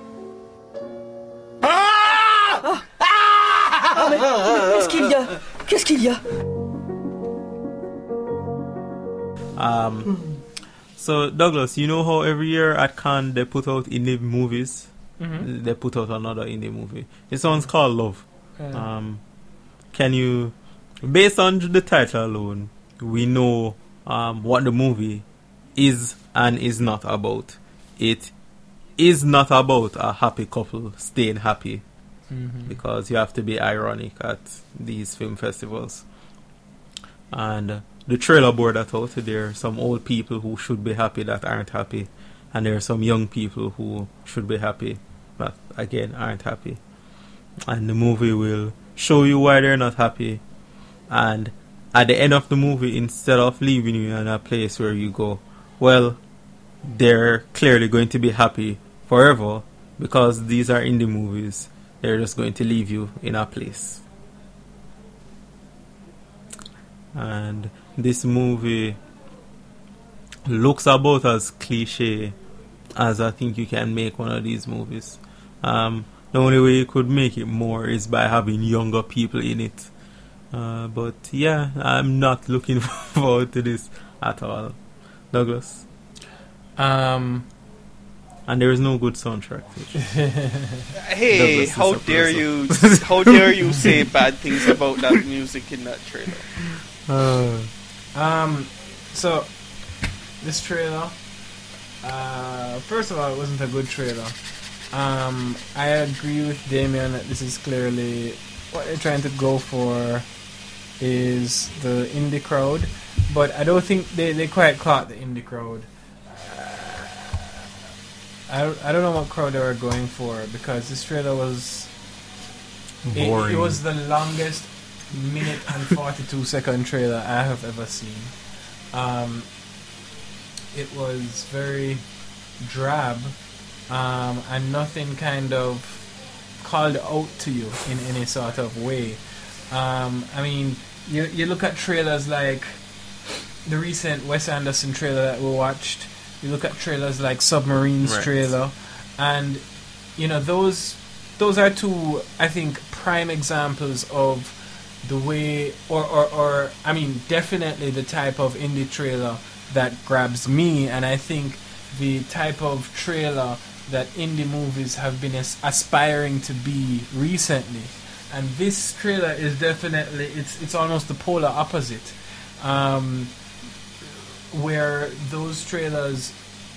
Qu'est-ce qu'il y a? Qu'est-ce qu'il y a? Um, So, Douglas, you know how every year at Cannes they put out indie movies? Mm-hmm. They put out another indie movie. This one's called Love. Yeah. Um, can you, based on the title alone, we know um, what the movie is and is not about. It is not about a happy couple staying happy, Mm-hmm. because you have to be ironic at these film festivals. And uh, the trailer bore that out. There are some old people who should be happy that aren't happy, and there are some young people who should be happy but again aren't happy. And the movie will show you why they're not happy, and at the end of the movie, instead of leaving you in a place where you go, well, they're clearly going to be happy forever, because these are indie movies. They're just going to leave you in a place. And this movie looks about as cliche as I think you can make one of these movies. Um, the only way you could make it more is by having younger people in it. Uh, but yeah, I'm not looking forward to this at all. Douglas? Um, and there is no good soundtrack. Hey, Douglas how is dare suppressive. you? How dare you say bad things about that music in that trailer? Uh, um, so this trailer, uh, first of all, it wasn't a good trailer. Um, I agree with Damien that this is clearly what they're trying to go for is the indie crowd, but I don't think they, they quite caught the indie crowd. I don't, I don't know what crowd they were going for, because this trailer was it, boring. it was the longest minute and forty-two second trailer I have ever seen. Um, it was very drab, um, and nothing kind of called out to you in any sort of way. Um, I mean, you you look at trailers like the recent Wes Anderson trailer that we watched. You look at trailers like Submarines Right. trailer, and you know those those are two, I think, prime examples of the way, or, or, or I mean, definitely the type of indie trailer that grabs me, and I think the type of trailer that indie movies have been as- aspiring to be recently. And this trailer is definitely, it's it's almost the polar opposite, um, where those trailers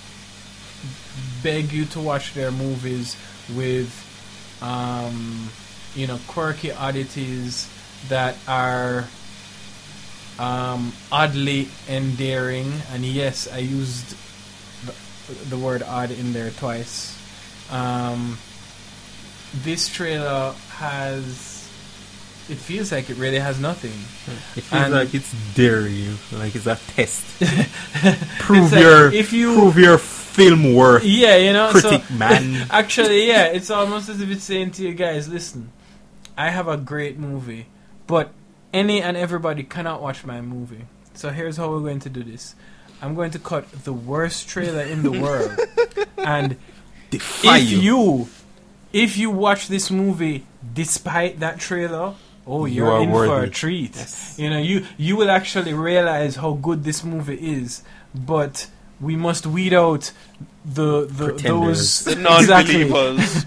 beg you to watch their movies with, um, you know, quirky oddities that are um, oddly endearing. And yes, I used the, the word odd in there twice. Um, this trailer has, it feels like it really has nothing. It feels And- like it's daring you, like it's a test. prove It's like your if you- prove your film worth. Yeah, you know, critic so, man. Actually, yeah, it's almost as if it's saying to you guys, listen, I have a great movie, but any and everybody cannot watch my movie. So here's how we're going to do this. I'm going to cut the worst trailer in the world, and Defy if you. you if you watch this movie despite that trailer, oh, You you're are in for a worthy. treat. Yes. You know, you you will actually realize how good this movie is, but we must weed out the the Pretenders. those The exactly. non-believers.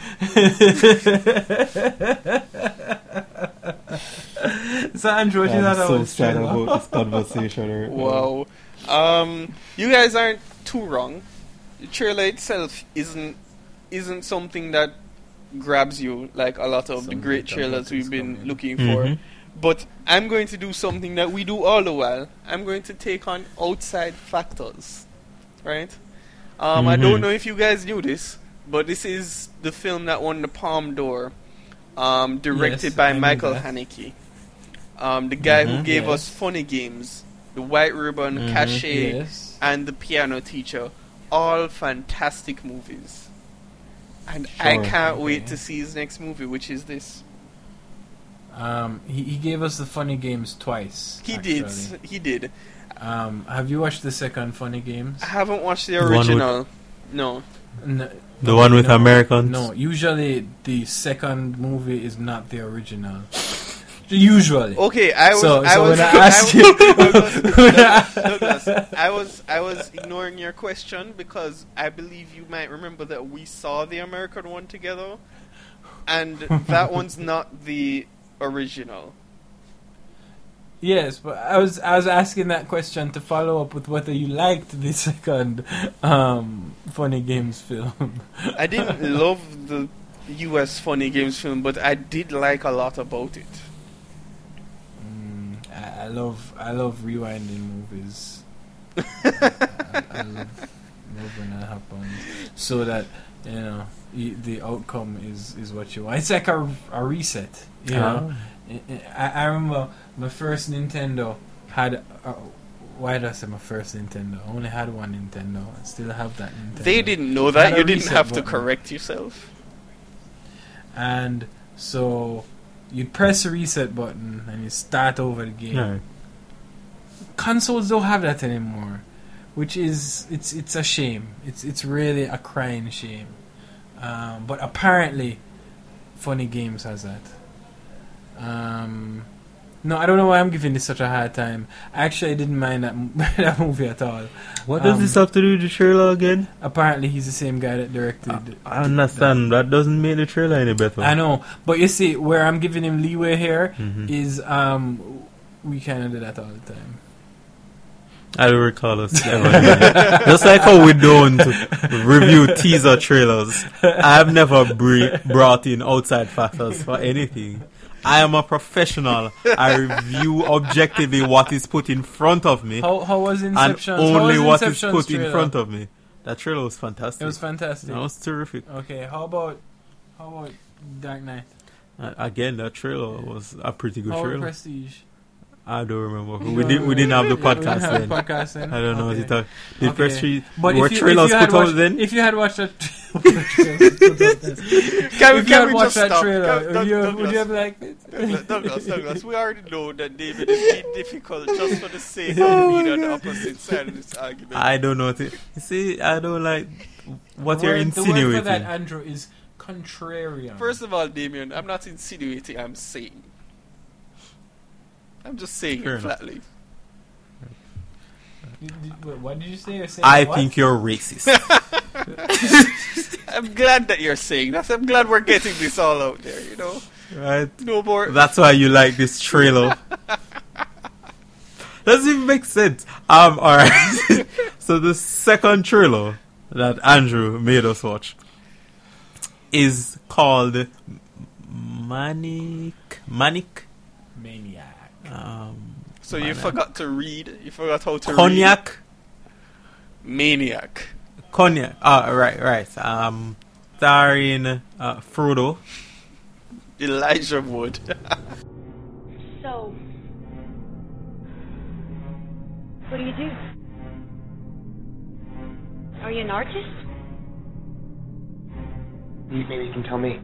So Andrew, what you I'm thought so about this sad trailer? about this conversation right now. Wow. Um, you guys aren't too wrong. The trailer itself isn't isn't something that grabs you like a lot of the Some great big trailers we've been coming. looking Mhm. for. But I'm going to do something that we do all the while. I'm going to take on outside factors. Right? Um, I Mhm. don't know if you guys knew this, but this is the film that won the Palme d'Or, um, directed Yes, by I knew Michael that. Haneke. Um, the guy who Mhm. gave Yes. us Funny Games, The White Ribbon, Mhm. Cachet, Yes. and The Piano Teacher. All fantastic movies. And I Sure. can't wait Okay. to see his next movie, which is this. Um, he, he gave us the Funny Games twice. He actually. did. He did. Um, have you watched the second Funny Games? I haven't watched the The one with- original. No. No, The one with no, Americans? No, usually the second movie is not the original. Usually. Okay, I was. So- I so was. when I I ask was- you- Douglas, Douglas, I was. I was ignoring your question because I believe you might remember that we saw the American one together, and that one's not the original. Yes, but I was I was asking that question to follow up with whether you liked the second um, Funny Games film. I didn't love the U S Funny Games film, but I did like a lot about it. Mm, I, I love I love rewinding movies. I, I love, love when that happens, so that you know y- the outcome is, is what you want. It's like a, a reset, you know. I, I remember my first Nintendo had. Uh, why did I say my first Nintendo? I only had one Nintendo. I still have that Nintendo. They didn't know Had that. a You didn't reset have to button. correct yourself. And so you'd press the reset button and you start over the game. Right. Consoles don't have that anymore, which is it's it's a shame. It's it's really a crying shame. Um, but apparently, Funny Games has that. Um, no, I don't know why I'm giving this such a hard time. Actually, I didn't mind that m- that movie at all. What does Um, this have to do with the trailer again? Apparently, he's the same guy that directed. I understand. That doesn't make the trailer any better. I know, but you see, where I'm giving him leeway here is Mhm. um, we kind of do that all the time. I don't recall us ever doing that. Just like how we don't review teaser trailers. I've never br- brought in outside factors for anything. I am a professional. I review objectively what is put in front of me. How how was and Inception? only how was what is Inception's put trailer? in front of me. That trailer was fantastic. It was fantastic. That was terrific. Okay, how about how about Dark Knight? Uh, again, that trailer was a pretty good How about trailer. Prestige? I don't remember. You We don't didn't. We didn't have the remember? We podcast didn't have then. the podcast then? I don't know. Okay. Did, that, did Okay. Prestige? But were if you, trailers if you had put out watched, then? If you had watched that, Can, if you can had we watched just that stop? trailer, Can- would, you, Doug- would you have liked it? Douglas, Douglas, Douglas, we already know that David is being difficult just for the sake of Oh being my on the God. opposite side of this argument. I don't know. What it, you see, I don't like what The you're word- The word for insinuating. that, Andrew, is contrarian. First of all, Damien, I'm not insinuating, I'm saying. I'm just saying Fair it enough. flatly. Did- did- wait, what did you say? You're saying I what? think you're racist. I'm glad that you're saying that. I'm glad we're getting this all out there, you know? Right? No more. That's why you like this trailer. Doesn't even make sense. Um, alright. So the second trailer that Andrew made us watch is called Manic Manic Maniac. um So you Maniac. forgot to read. You forgot how to Cognac read. Maniac. Cognac. Ah, right, right. Um starring uh, Frodo. Elijah Wood. So, what do you do? Are you an artist? Maybe you can tell me.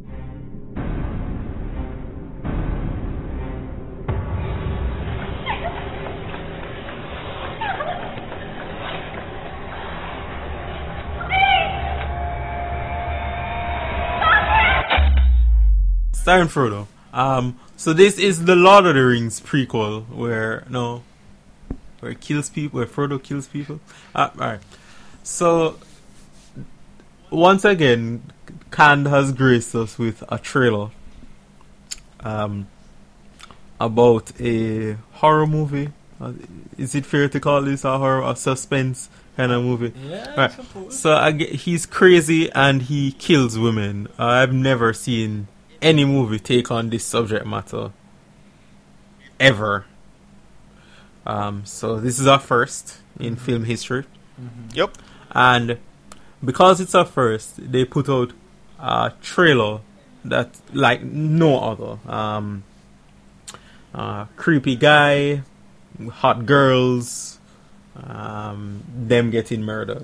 Starring Frodo. Um, so this is the Lord of the Rings prequel, where no, where it kills people, where Frodo kills people. Uh, all right. So once again, Cannes has graced us with a trailer, um, about a horror movie. Uh, is it fair to call this a horror, a suspense kind of movie? Yeah, I Right. suppose. So I get, he's crazy and he kills women. Uh, I've never seen any movie take on this subject matter ever. Um, so this is our first in film history. Mhm. Yep. And because it's our first, they put out a trailer that like no other. Um, uh, creepy guy, hot girls, um, them getting murdered.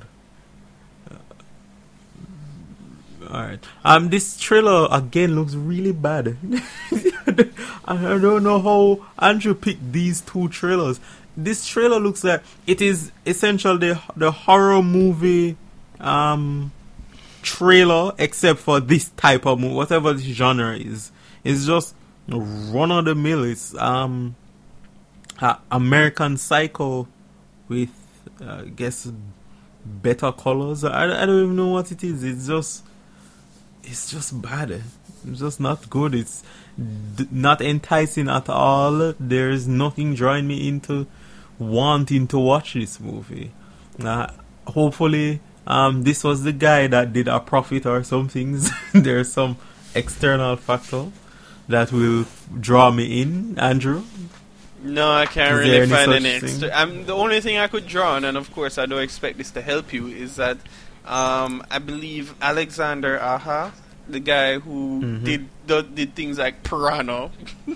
Alright. Um, this trailer again looks really bad. I don't know how Andrew picked these two trailers. This trailer looks like it is essentially the horror movie um trailer, except for this type of movie, whatever this genre is. It's just run of the mill. It's um, uh, American Psycho with, uh, I guess, better colors. I, I don't even know what it is. It's just, it's just bad. It's just not good. It's d- not enticing at all. There's nothing drawing me into wanting to watch this movie. Uh, hopefully, um, this was the guy that did A Profit or something. There's some external factor that will draw me in, Andrew. No, I can't Is really there any find such any thing? extra. I'm the only thing I could draw on, and of course I don't expect this to help you, is that um, I believe Alexander Aha, the guy who Mhm. did the, did things like Piranha,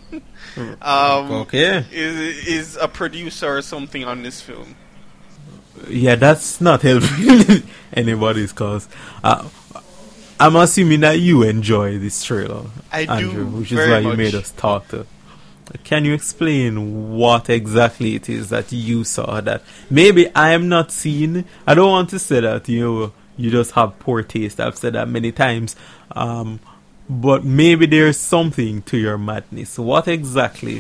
um, Okay. is is a producer or something on this film. Yeah, that's not helping anybody's cause. Uh, I'm assuming that you enjoy this trailer, I do, Andrew, which is very why you much. made us talk to. Can you explain what exactly it is that you saw that maybe I am not seeing? I don't want to say that you know, you just have poor taste. I've said that many times. Um, but maybe there's something to your madness. What exactly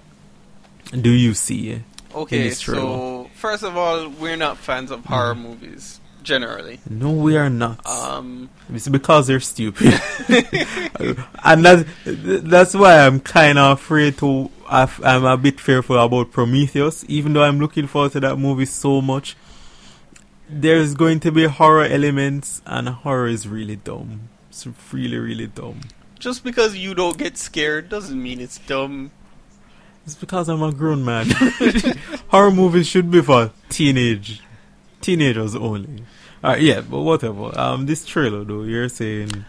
do you see in Okay, this trailer? so first of all, we're not fans of horror movies generally. No, we are not. Um, It's because they're stupid, and that that's why I'm kind of afraid to. I've- I'm a bit fearful about Prometheus, even though I'm looking forward to that movie so much. There's going to be horror elements, and horror is really dumb. It's really, really dumb. just because you don't get scared doesn't mean it's dumb. It's because I'm a grown man. Horror movies should be for teenage, teenagers only. Alright, yeah, but whatever. Um, this trailer though, you're saying.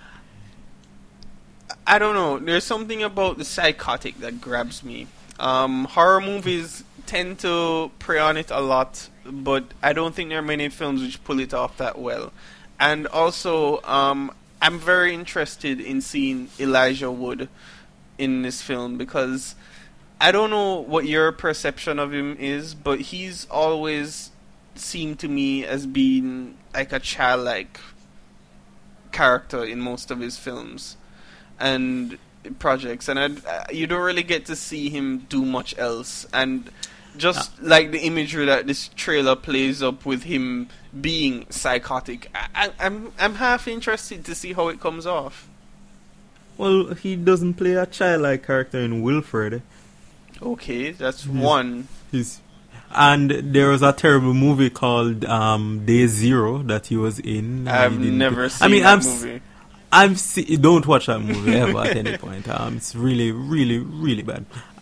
I don't know. There's something about the psychotic that grabs me. Um, horror movies tend to prey on it a lot, but I don't think there are many films which pull it off that well. And also, um, I'm very interested in seeing Elijah Wood in this film because I don't know what your perception of him is, but he's always seemed to me as being like a childlike character in most of his films and projects, and I'd, uh, you don't really get to see him do much else. And just Ah. like the imagery that this trailer plays up with him being psychotic, I, I, I'm I'm half interested to see how it comes off. Well, he doesn't play a childlike character in Wilfred. Okay, that's He's- one. He's, and there was a terrible movie called um, Day Zero that he was in. and I've he didn't never do- seen I mean, that I've s- movie. I've see, don't watch that movie ever at any point. Um, it's really, really, really bad.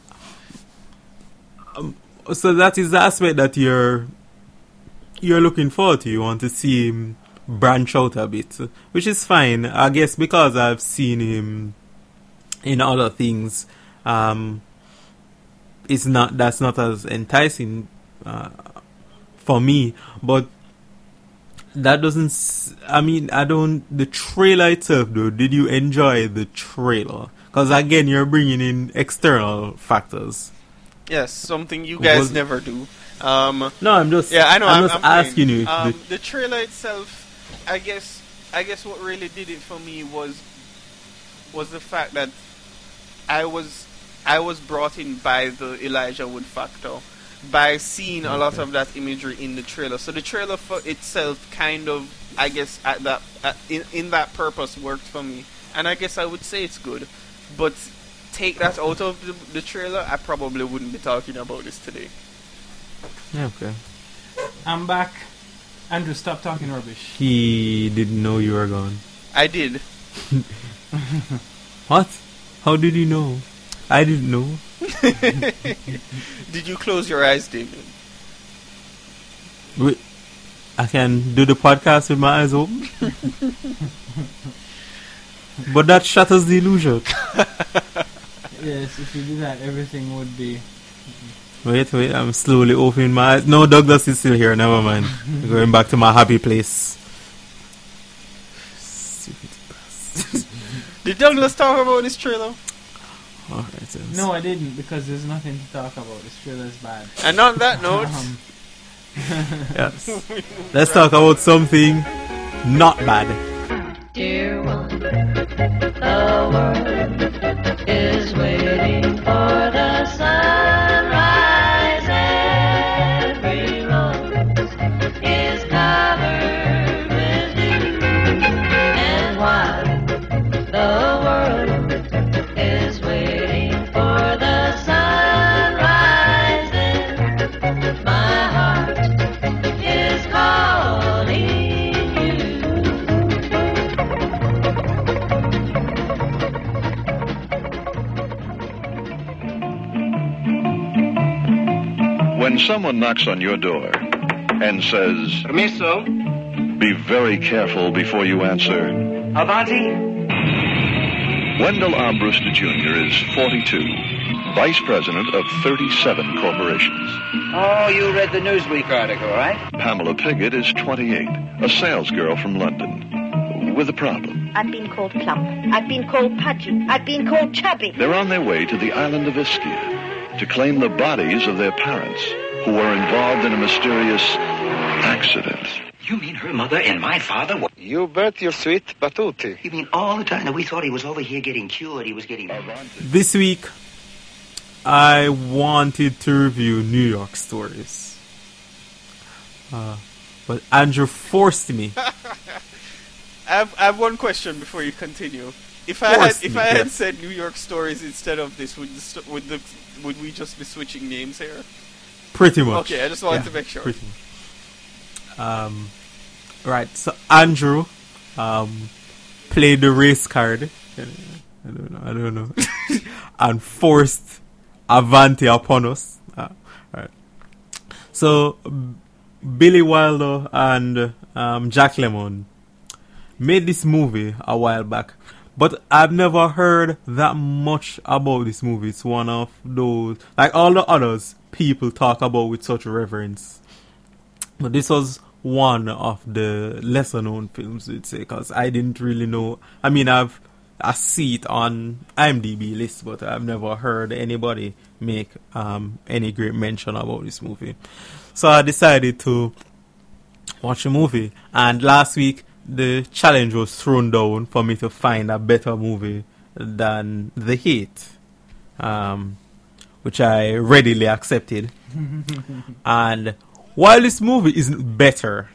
Um, so that is the aspect that you're you're looking forward to. You want to see him branch out a bit, which is fine, I guess, because I've seen him in other things. Um, it's not that's not as enticing uh, for me, but. That doesn't. S- I mean, I don't. The trailer itself, though. Did you enjoy the trailer? Because again, you're bringing in external factors. Yes, something you guys Was- never do. Um, No, I'm just. yeah, I know. I'm, I'm, just I'm asking playing. you. If Um, the, the trailer itself, I guess, I guess what really did it for me was was the fact that I was I was brought in by the Elijah Wood factor, by seeing a lot Okay. of that imagery in the trailer. So the trailer for itself kind of, I guess, at that at, in in that purpose worked for me, and I guess I would say it's good. But take that out of the, the trailer, I probably wouldn't be talking about this today. yeah, okay. I'm back. Andrew, stop talking rubbish. He didn't know you were gone. I did. What? How did you know? I didn't know. Did you close your eyes, David? Wait, I can do the podcast with my eyes open. But that shatters the illusion. Yes, if you do that, everything would be. Wait, wait, I'm slowly opening my eyes. No, Douglas is still here, never mind. Going back to my happy place. Stupid bastard. Did Douglas talk about this trailer? Alright, then. No, I didn't, because there's nothing to talk about. This trailer is bad. And on that note, Um, Yes. Let's talk about something not bad. Dear one, the world is waiting When someone knocks on your door and says, Permiso. be very careful before you answer. Avanti. Wendell Armbruster Junior is forty-two, vice president of thirty-seven corporations. Oh, you read the Newsweek article, right? Pamela Piggott is twenty-eight, a salesgirl from London, with a problem. I've been called plump. I've been called pudgy. I've been called chubby. They're on their way to the island of Ischia to claim the bodies of their parents, who were involved in a mysterious accident. You mean her mother and my father? were- You bet your sweet patootie. You mean all the time that we thought he was over here getting cured, he was getting... This week, I wanted to review New York Stories. Uh, but Andrew forced me. I have, I have one question before you continue. If I had Forced if me, I had yes. said New York Stories instead of this, would the, sto- would the would we just be switching names here? Pretty much. Okay, I just wanted Yeah, to make sure. pretty much. Um, right, so Andrew um, played the race card. I don't know, I don't know. and forced Avanti upon us. Uh, right. So, Billy Wilder and um, Jack Lemmon made this movie a while back. But I've never heard that much about this movie. It's one of those, like all the others, people talk about with such reverence. But this was one of the lesser known films, we'd say, because I didn't really know. I mean, I've I see it on IMDb list, but I've never heard anybody make um, any great mention about this movie. So I decided to watch the movie. And last week, the challenge was thrown down for me to find a better movie than The Heat, um, which I readily accepted. And while this movie isn't better,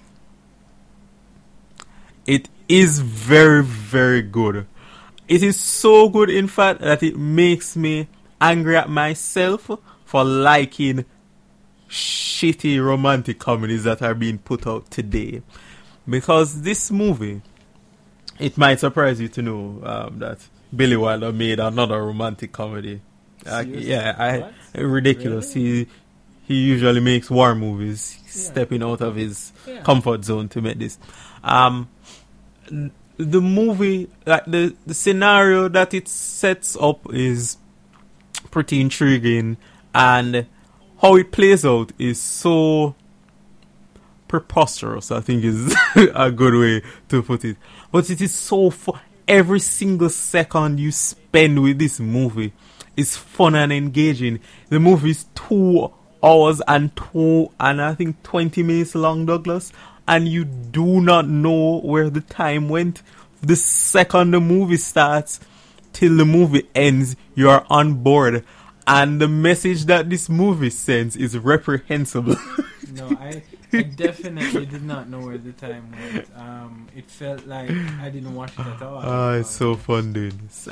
it is very, very good. It is so good, in fact, that it makes me angry at myself for liking shitty romantic comedies that are being put out today. Because this movie, it might surprise you to know um, that Billy Wilder made another romantic comedy. Uh, yeah, I, ridiculous. Really? He he usually makes war movies, yeah. stepping out of his yeah. comfort zone to make this. Um, the movie, like the, the scenario that it sets up is pretty intriguing, and how it plays out is so preposterous, I think is a good way to put it. But it is so fun. Every single second you spend with this movie is fun and engaging. The movie is two hours and two and I think twenty minutes long, Douglas, and you do not know where the time went. The second the movie starts till the movie ends, you are on board. And the message that this movie sends is reprehensible. No, I, I definitely did not know where the time went. Um, it felt like I didn't watch it at all. Oh, it's so fun doing this.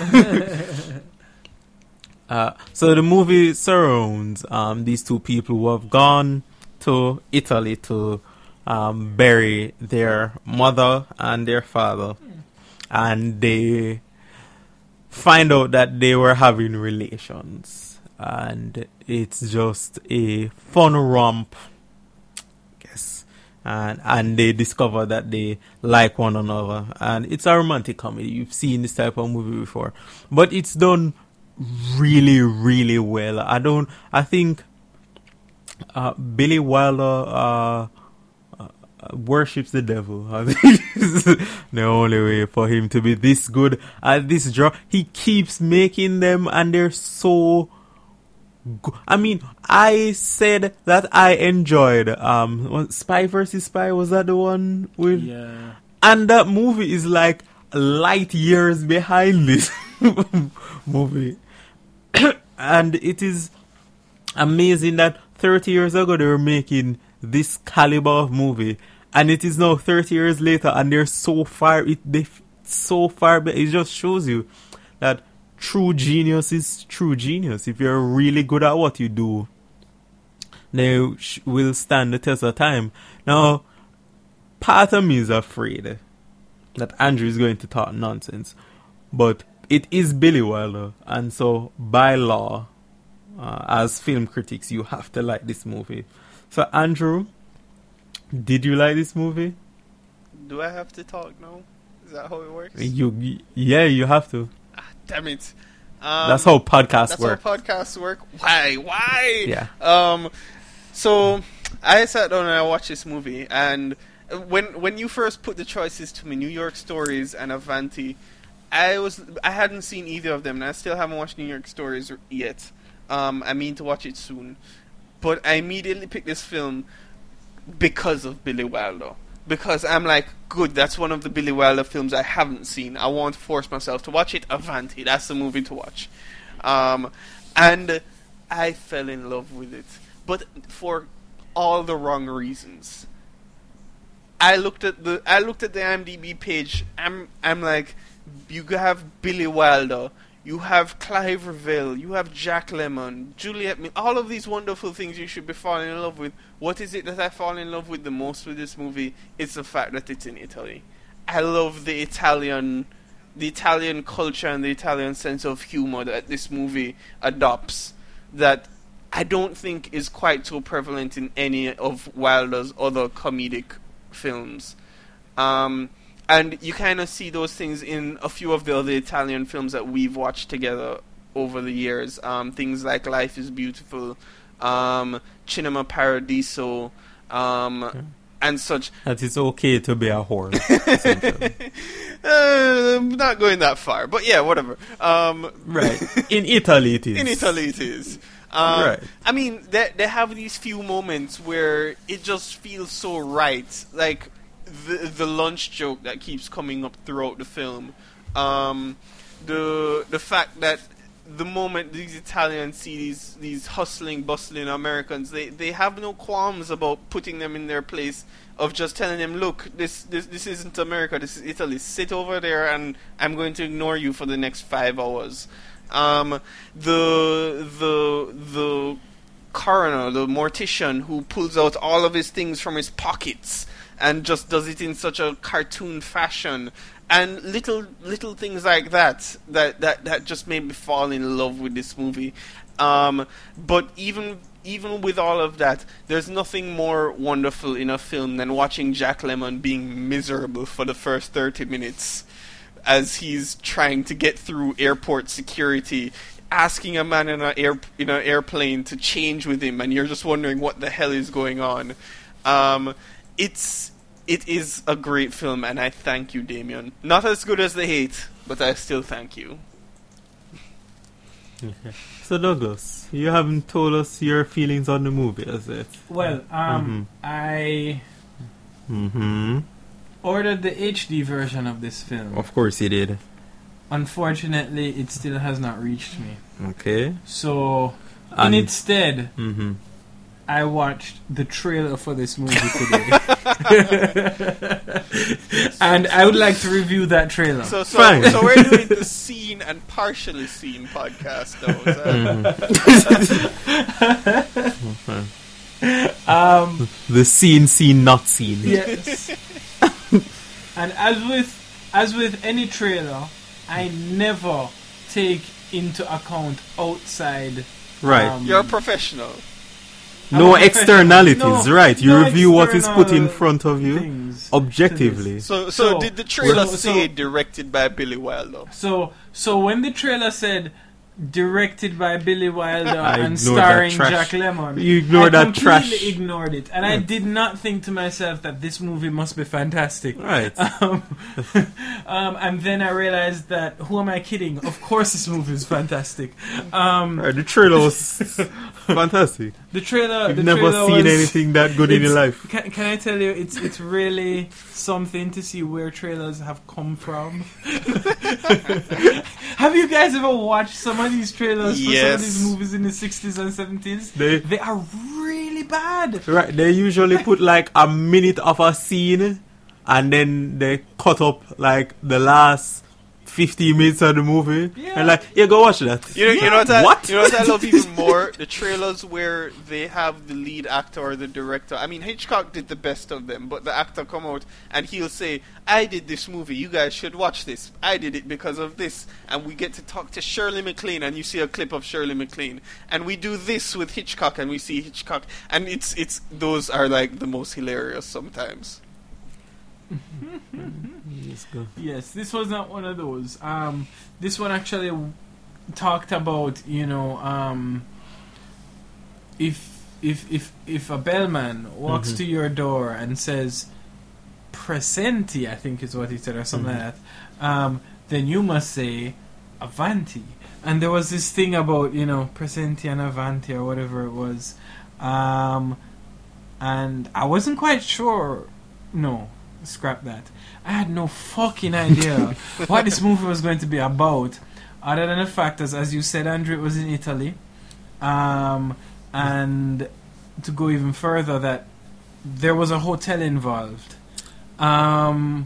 uh, so the movie surrounds um, these two people who have gone to Italy to um, bury their mother and their father. Hmm. And they find out that they were having relations. And it's just a fun romp. Yes. And and they discover that they like one another. And it's a romantic comedy. You've seen this type of movie before. But it's done really, really well. I don't I think uh, Billy Wilder uh, uh, worships the devil. I think it's the only way for him to be this good at this draw. He keeps making them and they're so good. I mean, I said that I enjoyed um Spy versus Spy. Was that the one with? Yeah. And that movie is like light years behind this movie. And it is amazing that thirty years ago they were making this caliber of movie, and it is now thirty years later, and they're so far. It they so far. It just shows you that true genius is true genius. If you're really good at what you do, they sh- will stand the test of time. Now, part of me is afraid that Andrew is going to talk nonsense, but it is Billy Wilder, and so by law, uh, as film critics, you have to like this movie. So, Andrew, did you like this movie? Do I have to talk now? Is that how it works? You, yeah, you have to. Ah, damn it. Um, that's how podcasts that's work. That's how podcasts work. Why? Why? Yeah. Um. So I sat down and I watched this movie, and when when you first put the choices to me, New York Stories and Avanti, I was I hadn't seen either of them, and I still haven't watched New York Stories yet. Um. I mean to watch it soon, but I immediately picked this film because of Billy Wilder. Because I'm like, good, that's one of the Billy Wilder films I haven't seen. I won't force myself to watch it. Avanti, that's the movie to watch. Um, and I fell in love with it. But for all the wrong reasons. I looked at the I looked at the IMDb page. I'm I'm like, you have Billy Wilder, you have Clive Revell, you have Jack Lemmon, Juliette Mil- all of these wonderful things you should be falling in love with. What is it that I fall in love with the most with this movie? It's the fact that it's in Italy. I love the Italian, the Italian culture and the Italian sense of humor that this movie adopts. That I don't think is quite so prevalent in any of Wilder's other comedic films. Um, and you kind of see those things in a few of the other Italian films that we've watched together over the years. Um, things like Life is Beautiful, um, Cinema Paradiso, um, okay. and such. That it's okay to be a whore. uh, not going that far, but yeah, whatever. Um, right. In Italy it is. In Italy it is. Um, right. I mean, they, they have these few moments where it just feels so right. Like the the lunch joke that keeps coming up throughout the film. Um, the the fact that the moment these Italians see these these hustling, bustling Americans, they, they have no qualms about putting them in their place of just telling them, look, this, this this isn't America, this is Italy. Sit over there and I'm going to ignore you for the next five hours. Um, the the the coroner, the mortician who pulls out all of his things from his pockets and just does it in such a cartoon fashion. And little little things like that, that, that, that just made me fall in love with this movie. Um, but even even with all of that, there's nothing more wonderful in a film than watching Jack Lemmon being miserable for the first thirty minutes as he's trying to get through airport security, asking a man in an air in an airplane to change with him, and you're just wondering what the hell is going on. Um, it's It is a great film, and I thank you, Damien. Not as good as The Hate, but I still thank you. Okay. So, Douglas, you haven't told us your feelings on the movie, is it? Well, um, mm-hmm. I mm-hmm. ordered the H D version of this film. Of course you did. Unfortunately, it still has not reached me. Okay. So, and instead... Mm-hmm. I watched the trailer for this movie today. And I would like to review that trailer. So, so, Fine. so we're doing the seen and partially seen podcast, though. Mm-hmm. um, the seen, seen, not seen. Yes. And as with as with any trailer, I never take into account outside. Right. Um, You're a professional. No externalities, no, right? You no review what is put in front of you objectively. So, so, so did the trailer so, say so, directed by Billy Wilder? So, so when the trailer said directed by Billy Wilder I and starring Jack Lemmon, you ignored I that trash. completely ignored it, and yeah. I did not think to myself that this movie must be fantastic. Right. Um, um, and then I realized that who am I kidding? Of course, this movie is fantastic. Um, right, the trailer was fantastic. The trailer. You've the never trailer seen was, anything that good in your life. Can, can I tell you, it's it's really something to see where trailers have come from. Have you guys ever watched some of these trailers yes. for some of these movies in the sixties and seventies? They, they are really bad. Right, they usually put like a minute of a scene and then they cut up like the last fifteen minutes of the movie. Yeah. And like, yeah, go watch that. You know, you know what I, What? you know what I love even more? The trailers where they have the lead actor or the director. I mean, Hitchcock did the best of them, but the actor come out and he'll say, "I did this movie. You guys should watch this. I did it because of this." And we get to talk to Shirley MacLaine, and you see a clip of Shirley MacLaine. And we do this with Hitchcock, and we see Hitchcock, and it's it's those are like the most hilarious sometimes. Let's go. Yes, this was not one of those. Um, this one actually w- talked about, you know, um, if if if if a bellman walks Mhm. to your door and says "presenti," I think is what he said, or something Mhm. like that, um, then you must say "avanti." And there was this thing about, you know, "presenti" and "avanti" or whatever it was, um, and I wasn't quite sure. No. Scrap that. I had no fucking idea what this movie was going to be about, other than the fact, as as you said, Andrew, it was in Italy, um, and to go even further, that there was a hotel involved. Um,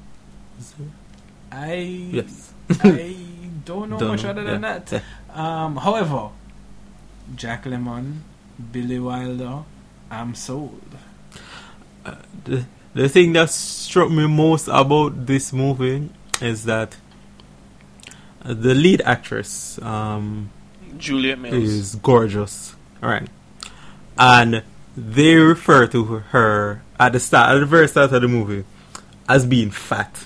I Yes. I don't know Don't much know, other than yeah. that. Um, however, Jack Lemmon, Billy Wilder, I'm sold. Uh, the, the thing that struck me most about this movie is that the lead actress, um, Juliet Mills, is gorgeous, right? And they refer to her at the start, at the very start of the movie, as being fat.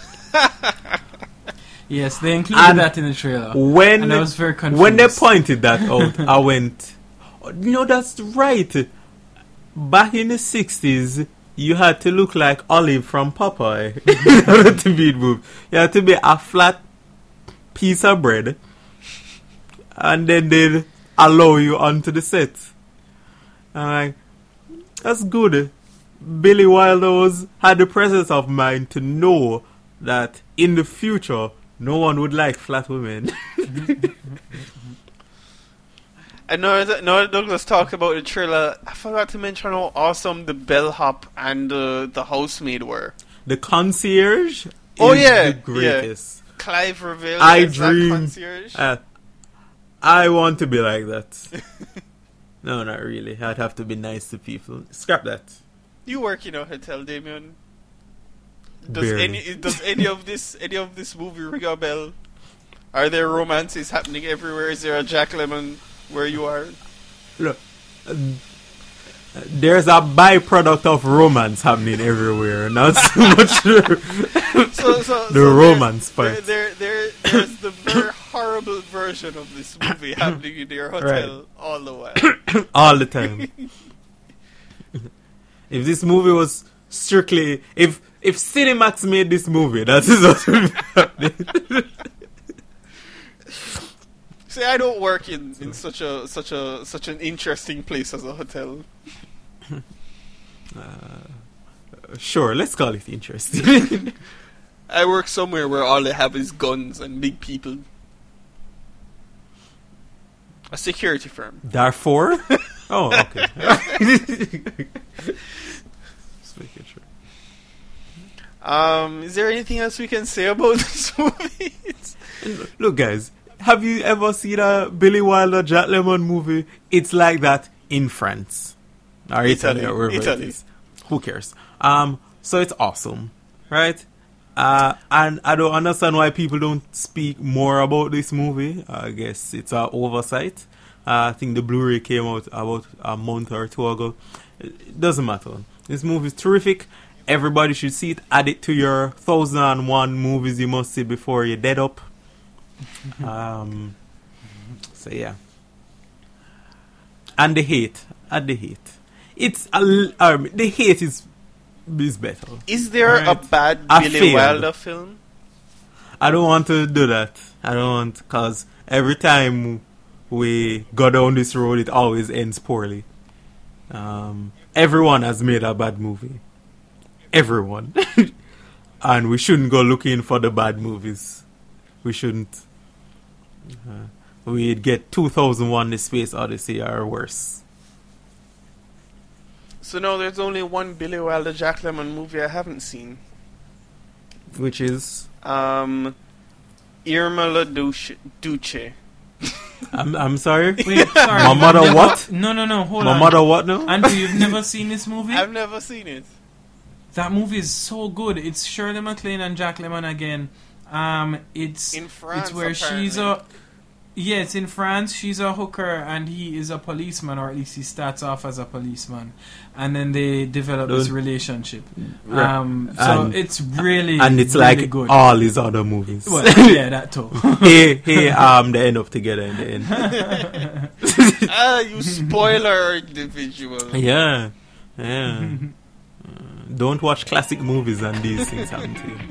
Yes, they included And that in the trailer. When and I was very confused. when they pointed that out, I went, oh, "You know, that's right. Back in the sixties, you had to look like Olive from Popeye in order to be moved. You had to be a flat piece of bread, and then they'd allow you onto the set." I'm like, that's good. Billy Wilder was, had the presence of mind to know that in the future, no one would like flat women. And now that, now that Douglas talked about the trailer, I forgot to mention how awesome the bellhop and uh, the housemaid were. The concierge is Oh yeah, the greatest. yeah. Clive Revere I as that dream. concierge. Uh, I want to be like that. No, not really. I'd have to be nice to people. Scrap that. You work in a hotel, Damien. Does Barely. any does any of this any of this movie ring a bell? Are there romances happening everywhere? Is there a Jack Lemmon where you are? Look, uh, there's a byproduct of romance happening everywhere. Not so much the, So, so, the so romance there, part. There, there, there's the very horrible version of this movie happening in your hotel Right. all the while. All the time. If this movie was strictly, if if Cinemax made this movie, that is what would be happening. See, I don't work in, in such a such a such an interesting place as a hotel. Uh, sure, let's call it interesting. I work somewhere where all they have is guns and big people. A security firm. Darfur? Oh, okay. Just making sure. Um, is there anything else we can say about this movie? Look, guys, have you ever seen a Billy Wilder Jack Lemmon movie? It's like that in France. Or Italy, Italy, or wherever Italy. it is. Who cares? Um, so it's awesome, right? Uh, and I don't understand why people don't speak more about this movie. I guess it's an oversight. Uh, I think the Blu-ray came out about a month or two ago. It doesn't matter. This movie is terrific. Everybody should see it. Add it to your one thousand one movies you must see before you're dead up. Um, so yeah. And the hate. Add the hate. It's a, l- um, the hate is is better. Is there Right. a bad I Billy failed. Wilder film? I don't want to do that. I don't want, because every time we go down this road, it always ends poorly. Um, everyone has made a bad movie. Everyone. And we shouldn't go looking for the bad movies. We shouldn't. Uh, we'd get two thousand one The Space Odyssey or worse. So no, there's only one Billy Wilder Jack Lemmon movie I haven't seen. Which is? Um, Irma La Duce. Duce. I'm I'm sorry. Wait, sorry. My mother Never- what? No, no, no. Hold My on. mother what now? Andrew, you've never seen this movie? I've never seen it. That movie is so good. It's Shirley MacLaine and Jack Lemmon again. Um, it's In France, It's where she's a yeah, it's in France. She's a hooker and he is a policeman, or at least he starts off as a policeman, and then they develop this Don't- relationship. Right. Um, so And- it's really and it's really like good. all his other movies. Well, yeah, that too. hey, hey, um, they end up together in the end. Ah, you spoiler individual. Yeah, yeah. Uh, don't watch classic movies and these things happen to you.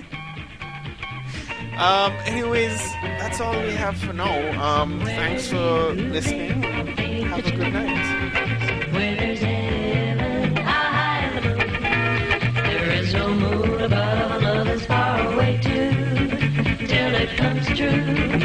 Um, anyways, that's all we have for now. Um, thanks for listening. Have a good night. Where there's heaven, how high the moon. There is no moon above, and love is far away too, till it comes true.